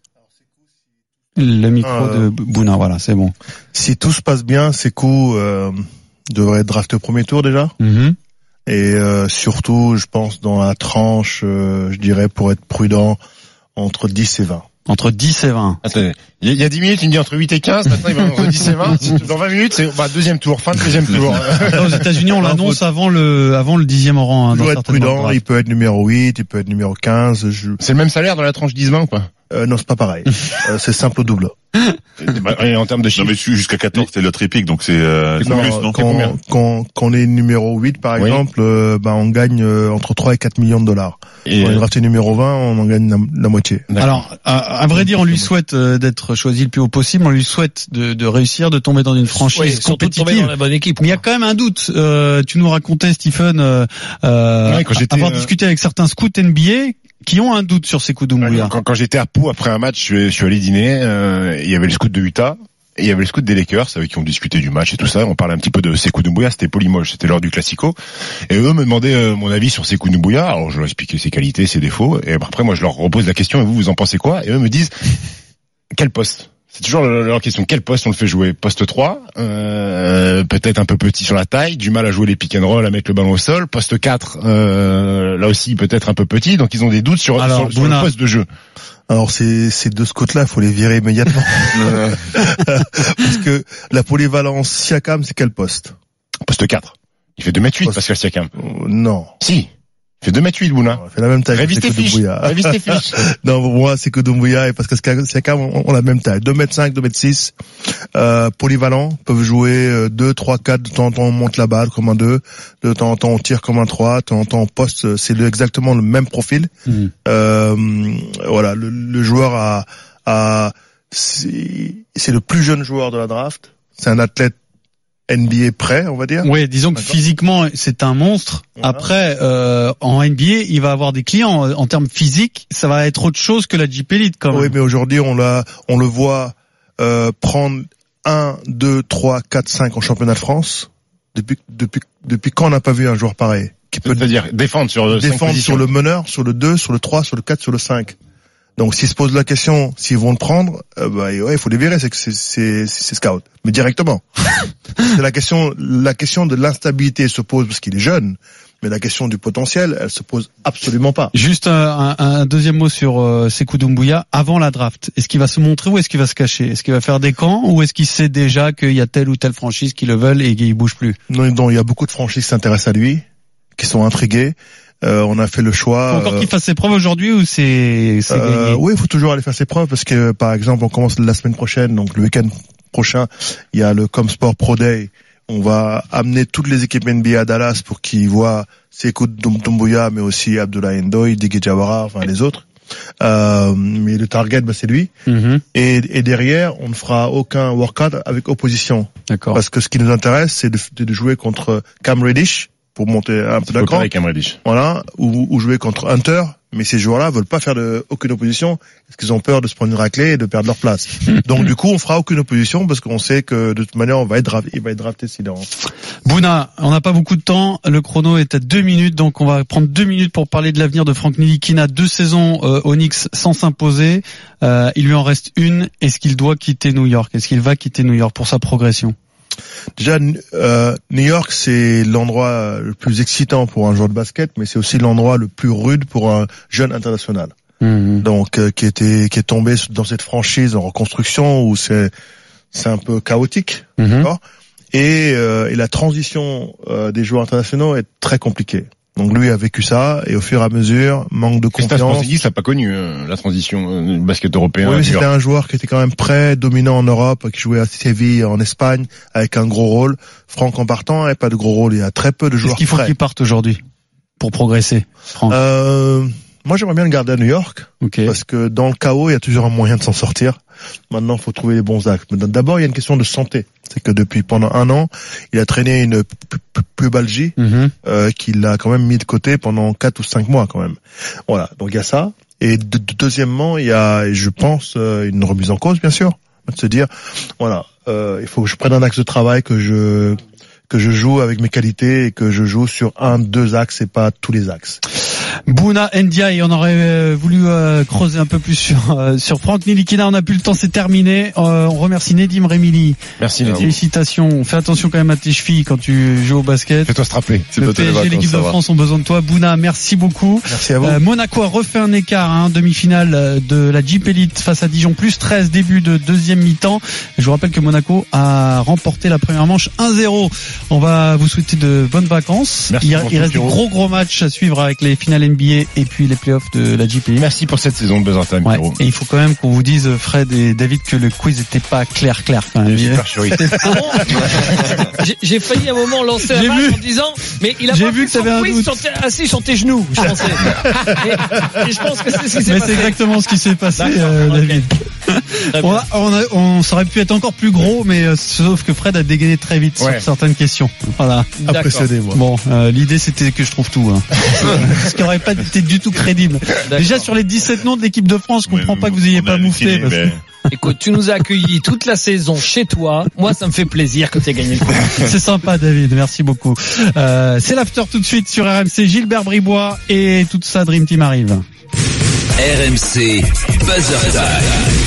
Le micro Euh, de Bouna, voilà, c'est bon. Si tout se passe bien, Sekou euh, devrait être drafté au premier tour déjà. Mm-hmm. Et euh, surtout, je pense dans la tranche, euh, je dirais pour être prudent, entre dix et vingt. Entre dix et vingt. Attends, il y a dix minutes, il me dit entre huit et quinze, maintenant il va entre dix et vingt. Dans vingt minutes, c'est bah, deuxième tour, fin de deuxième tour. Aux États-Unis, on l'annonce avant le avant le dixième rang. Hein, Il dans doit être certaines prudent, drafts. il peut être numéro huit, il peut être numéro quinze. Je... C'est le même salaire dans la tranche dix vingt, quoi. Euh, non, c'est pas pareil. euh, c'est simple ou double. Et en termes de chiffres. Non, mais jusqu'à quatorze, c'est l'autre épique, donc c'est, euh, c'est non, plus, non? Quand, quand, quand on est numéro huit, par oui. exemple, euh, bah, on gagne euh, entre trois et quatre millions de dollars. Et quand on est drafté numéro vingt, on en gagne la, la moitié. Alors, à, à vrai dire, on lui souhaite euh, d'être choisi le plus haut possible, on lui souhaite de, de réussir, de tomber dans une franchise oui, compétitive. De tomber dans la bonne équipe. Mais il y a quand même un doute. Euh, tu nous racontais, Stephen, euh, euh, ouais, avoir euh... discuté avec certains scouts N B A qui ont un doute sur Sekou Doumbouya. Quand, quand j'étais à Pau après un match, je, je suis allé dîner. Euh, il y avait le scout de Utah et il y avait le scout des Lakers avec qui on discutait du match et tout ça. On parlait un petit peu de Sekou Doumbouya. C'était Paul Limoges, c'était lors du Classico. Et eux me demandaient euh, mon avis sur Sekou Doumbouya. Alors je leur expliquais ses qualités, ses défauts. Et après moi je leur repose la question. Et vous, vous en pensez quoi? Et eux me disent quel poste? C'est toujours leur question. Quel poste on le fait jouer? Poste trois, euh, peut-être un peu petit sur la taille, du mal à jouer les pick and roll, à mettre le ballon au sol. Poste quatre, euh, là aussi peut-être un peu petit. Donc ils ont des doutes sur, Alors, sur, sur le poste de jeu. Alors ces, ces deux scouts-là, il faut les virer immédiatement. Parce que la polyvalence Siakam, c'est quel poste? Poste quatre. Il fait deux mètres huit, poste... Pascal Siakam. Euh, non. Si. Il fait deux mètres huit, Bouna. Il fait la même taille. Révise tes fiches. Révise tes fiches. Non, pour moi, c'est que Doumbouya et Pascal Siakam ont la même taille. deux mètres cinq, deux mètres six. Euh, polyvalents, peuvent jouer deux, trois, quatre. De temps en temps, on monte la balle comme un deux. De temps en temps, on tire comme un trois. De temps en temps, on poste. C'est le, exactement le même profil. Mmh. Euh, voilà. Le, le joueur a, a, c'est, c'est le plus jeune joueur de la draft. C'est un athlète N B A prêt, on va dire. Oui, disons que physiquement c'est un monstre. Voilà. Après, euh, en N B A, il va avoir des clients en termes physiques. Ça va être autre chose que la Jeep Elite, quand même. Oui, mais aujourd'hui, on l'a, on le voit euh, prendre un, deux, trois, quatre, cinq en championnat de France. Depuis, depuis, depuis quand on n'a pas vu un joueur pareil qui peut dire défendre sur défendre sur le meneur, sur le deux, sur le trois, sur le quatre, sur le cinq. Donc s'ils se posent la question, s'ils vont le prendre, euh, bah ouais, il faut les virer, c'est que c'est c'est c'est scout, mais directement. C'est la question, la question de l'instabilité se pose parce qu'il est jeune, mais la question du potentiel, elle se pose absolument pas. Juste un, un, un deuxième mot sur euh, Sekou Doumbouya avant la draft. Est-ce qu'il va se montrer ou est-ce qu'il va se cacher? Est-ce qu'il va faire des camps ou est-ce qu'il sait déjà qu'il y a telle ou telle franchise qui le veulent et qu'il bouge plus? Non, non, il y a beaucoup de franchises qui s'intéressent à lui, qui sont intriguées. Euh, on a fait le choix. Faut encore euh, qu'il fasse ses preuves aujourd'hui ou c'est, c'est euh, gagné? Oui, il faut toujours aller faire ses preuves parce que, par exemple, on commence la semaine prochaine, donc le week-end prochain, il y a le Comsport Pro Day. On va amener toutes les équipes N B A à Dallas pour qu'ils voient Sekou Doumbouya, mais aussi Abdoulaye Ndoye, Didier Jawara, enfin les autres. Euh, mais le target, bah, c'est lui. Mm-hmm. Et, et derrière, on ne fera aucun workout avec opposition. D'accord. Parce que ce qui nous intéresse, c'est de, de jouer contre Cam Reddish, pour monter un peu d'accord. Voilà, ou, ou jouer contre Hunter, mais ces joueurs-là veulent pas faire de, aucune opposition parce qu'ils ont peur de se prendre une raclée et de perdre leur place. Donc du coup, on fera aucune opposition parce qu'on sait que de toute manière, on va être drafté, il va être drafté s'il est en... Bouna, on n'a pas beaucoup de temps, le chrono est à deux minutes, donc on va prendre deux minutes pour parler de l'avenir de Frank Ntilikina. Deux saisons euh, au Knicks sans s'imposer, euh, il lui en reste une. Est-ce qu'il doit quitter New York? Est-ce qu'il va quitter New York pour sa progression? Déjà, euh, New York, c'est l'endroit le plus excitant pour un joueur de basket, mais c'est aussi l'endroit le plus rude pour un jeune international. Mmh. Donc, euh, qui était, qui est tombé dans cette franchise en reconstruction où c'est, c'est un peu chaotique, mmh. d'accord. Et, euh, et la transition euh, des joueurs internationaux est très compliquée. Donc lui a vécu ça et au fur et à mesure, manque de confiance. Porzingis n'a pas connu euh, la transition euh, du basket européen. Oui, c'était un joueur qui était quand même prêt, dominant en Europe, qui jouait à Séville en Espagne avec un gros rôle. Franck en partant, il n'y a pas de gros rôle, il y a très peu de joueurs. Est-ce qu'il faut prêts. qu'il parte aujourd'hui pour progresser, Franck? Euh, moi, j'aimerais bien le garder à New York, okay. Parce que dans le chaos, il y a toujours un moyen de s'en sortir. Maintenant, il faut trouver les bons axes. Mais d'abord, il y a une question de santé. C'est que depuis pendant un an, il a traîné une pubalgie mm-hmm. euh, qu'il a quand même mis de côté pendant quatre ou cinq mois quand même. Voilà, donc il y a ça. Et de, de, deuxièmement, il y a, je pense, euh, une remise en cause, bien sûr, de se dire, voilà, euh, il faut que je prenne un axe de travail, que je que je joue avec mes qualités et que je joue sur un, deux axes et pas tous les axes. Bouna Ndiaye, on aurait voulu euh, creuser un peu plus sur euh, sur Frank Ntilikina, on n'a plus le temps, c'est terminé. Euh, on remercie Nedim Remili. Merci Nedim. Félicitations. Fais attention quand même à tes chevilles quand tu joues au basket. Fais-toi se rappeler. Le P S G, l'équipe de France ont besoin de toi. Bouna, merci beaucoup. Merci à vous. Euh, Monaco a refait un écart, hein, demi-finale de la Jeep Elite face à Dijon, plus treize, début de deuxième mi-temps. Je vous rappelle que Monaco a remporté la première manche un zéro. On va vous souhaiter de bonnes vacances. Merci il, il reste de gros gros matchs à suivre avec les finales N B A et puis les playoffs de la G P. Merci pour cette saison de Buzzer Time, ouais. Pierrot. Et il faut quand même qu'on vous dise, Fred et David, que le quiz était pas clair, clair. Quand même. Super chérie. j'ai, j'ai failli à un moment lancer un match en disant, mais il a j'ai pas vu fait que son quiz sur tes, assis sur tes genoux, je pensais. et, et je pense que c'est ce qui s'est mais passé. c'est exactement ce qui s'est passé, euh, David. on, a, on, a, on ça aurait pu être encore plus gros, mais euh, sauf que Fred a dégainé très vite ouais. sur certaines questions. Voilà. Impressionné, moi. Bon, euh, l'idée c'était que je trouve tout. Hein. Ce qui n'aurait pas été du tout crédible. D'accord. Déjà sur les dix-sept noms de l'équipe de France, je comprends oui, pas que vous ayez pas mouflé. Parce que... Écoute, tu nous as accueillis toute la saison chez toi. Moi, ça me fait plaisir que tu aies gagné le coup. C'est sympa, David. Merci beaucoup. Euh, c'est l'after tout de suite sur R M C. Gilbert Bribois et toute sa Dream Team arrive. R M C Buzzer Time.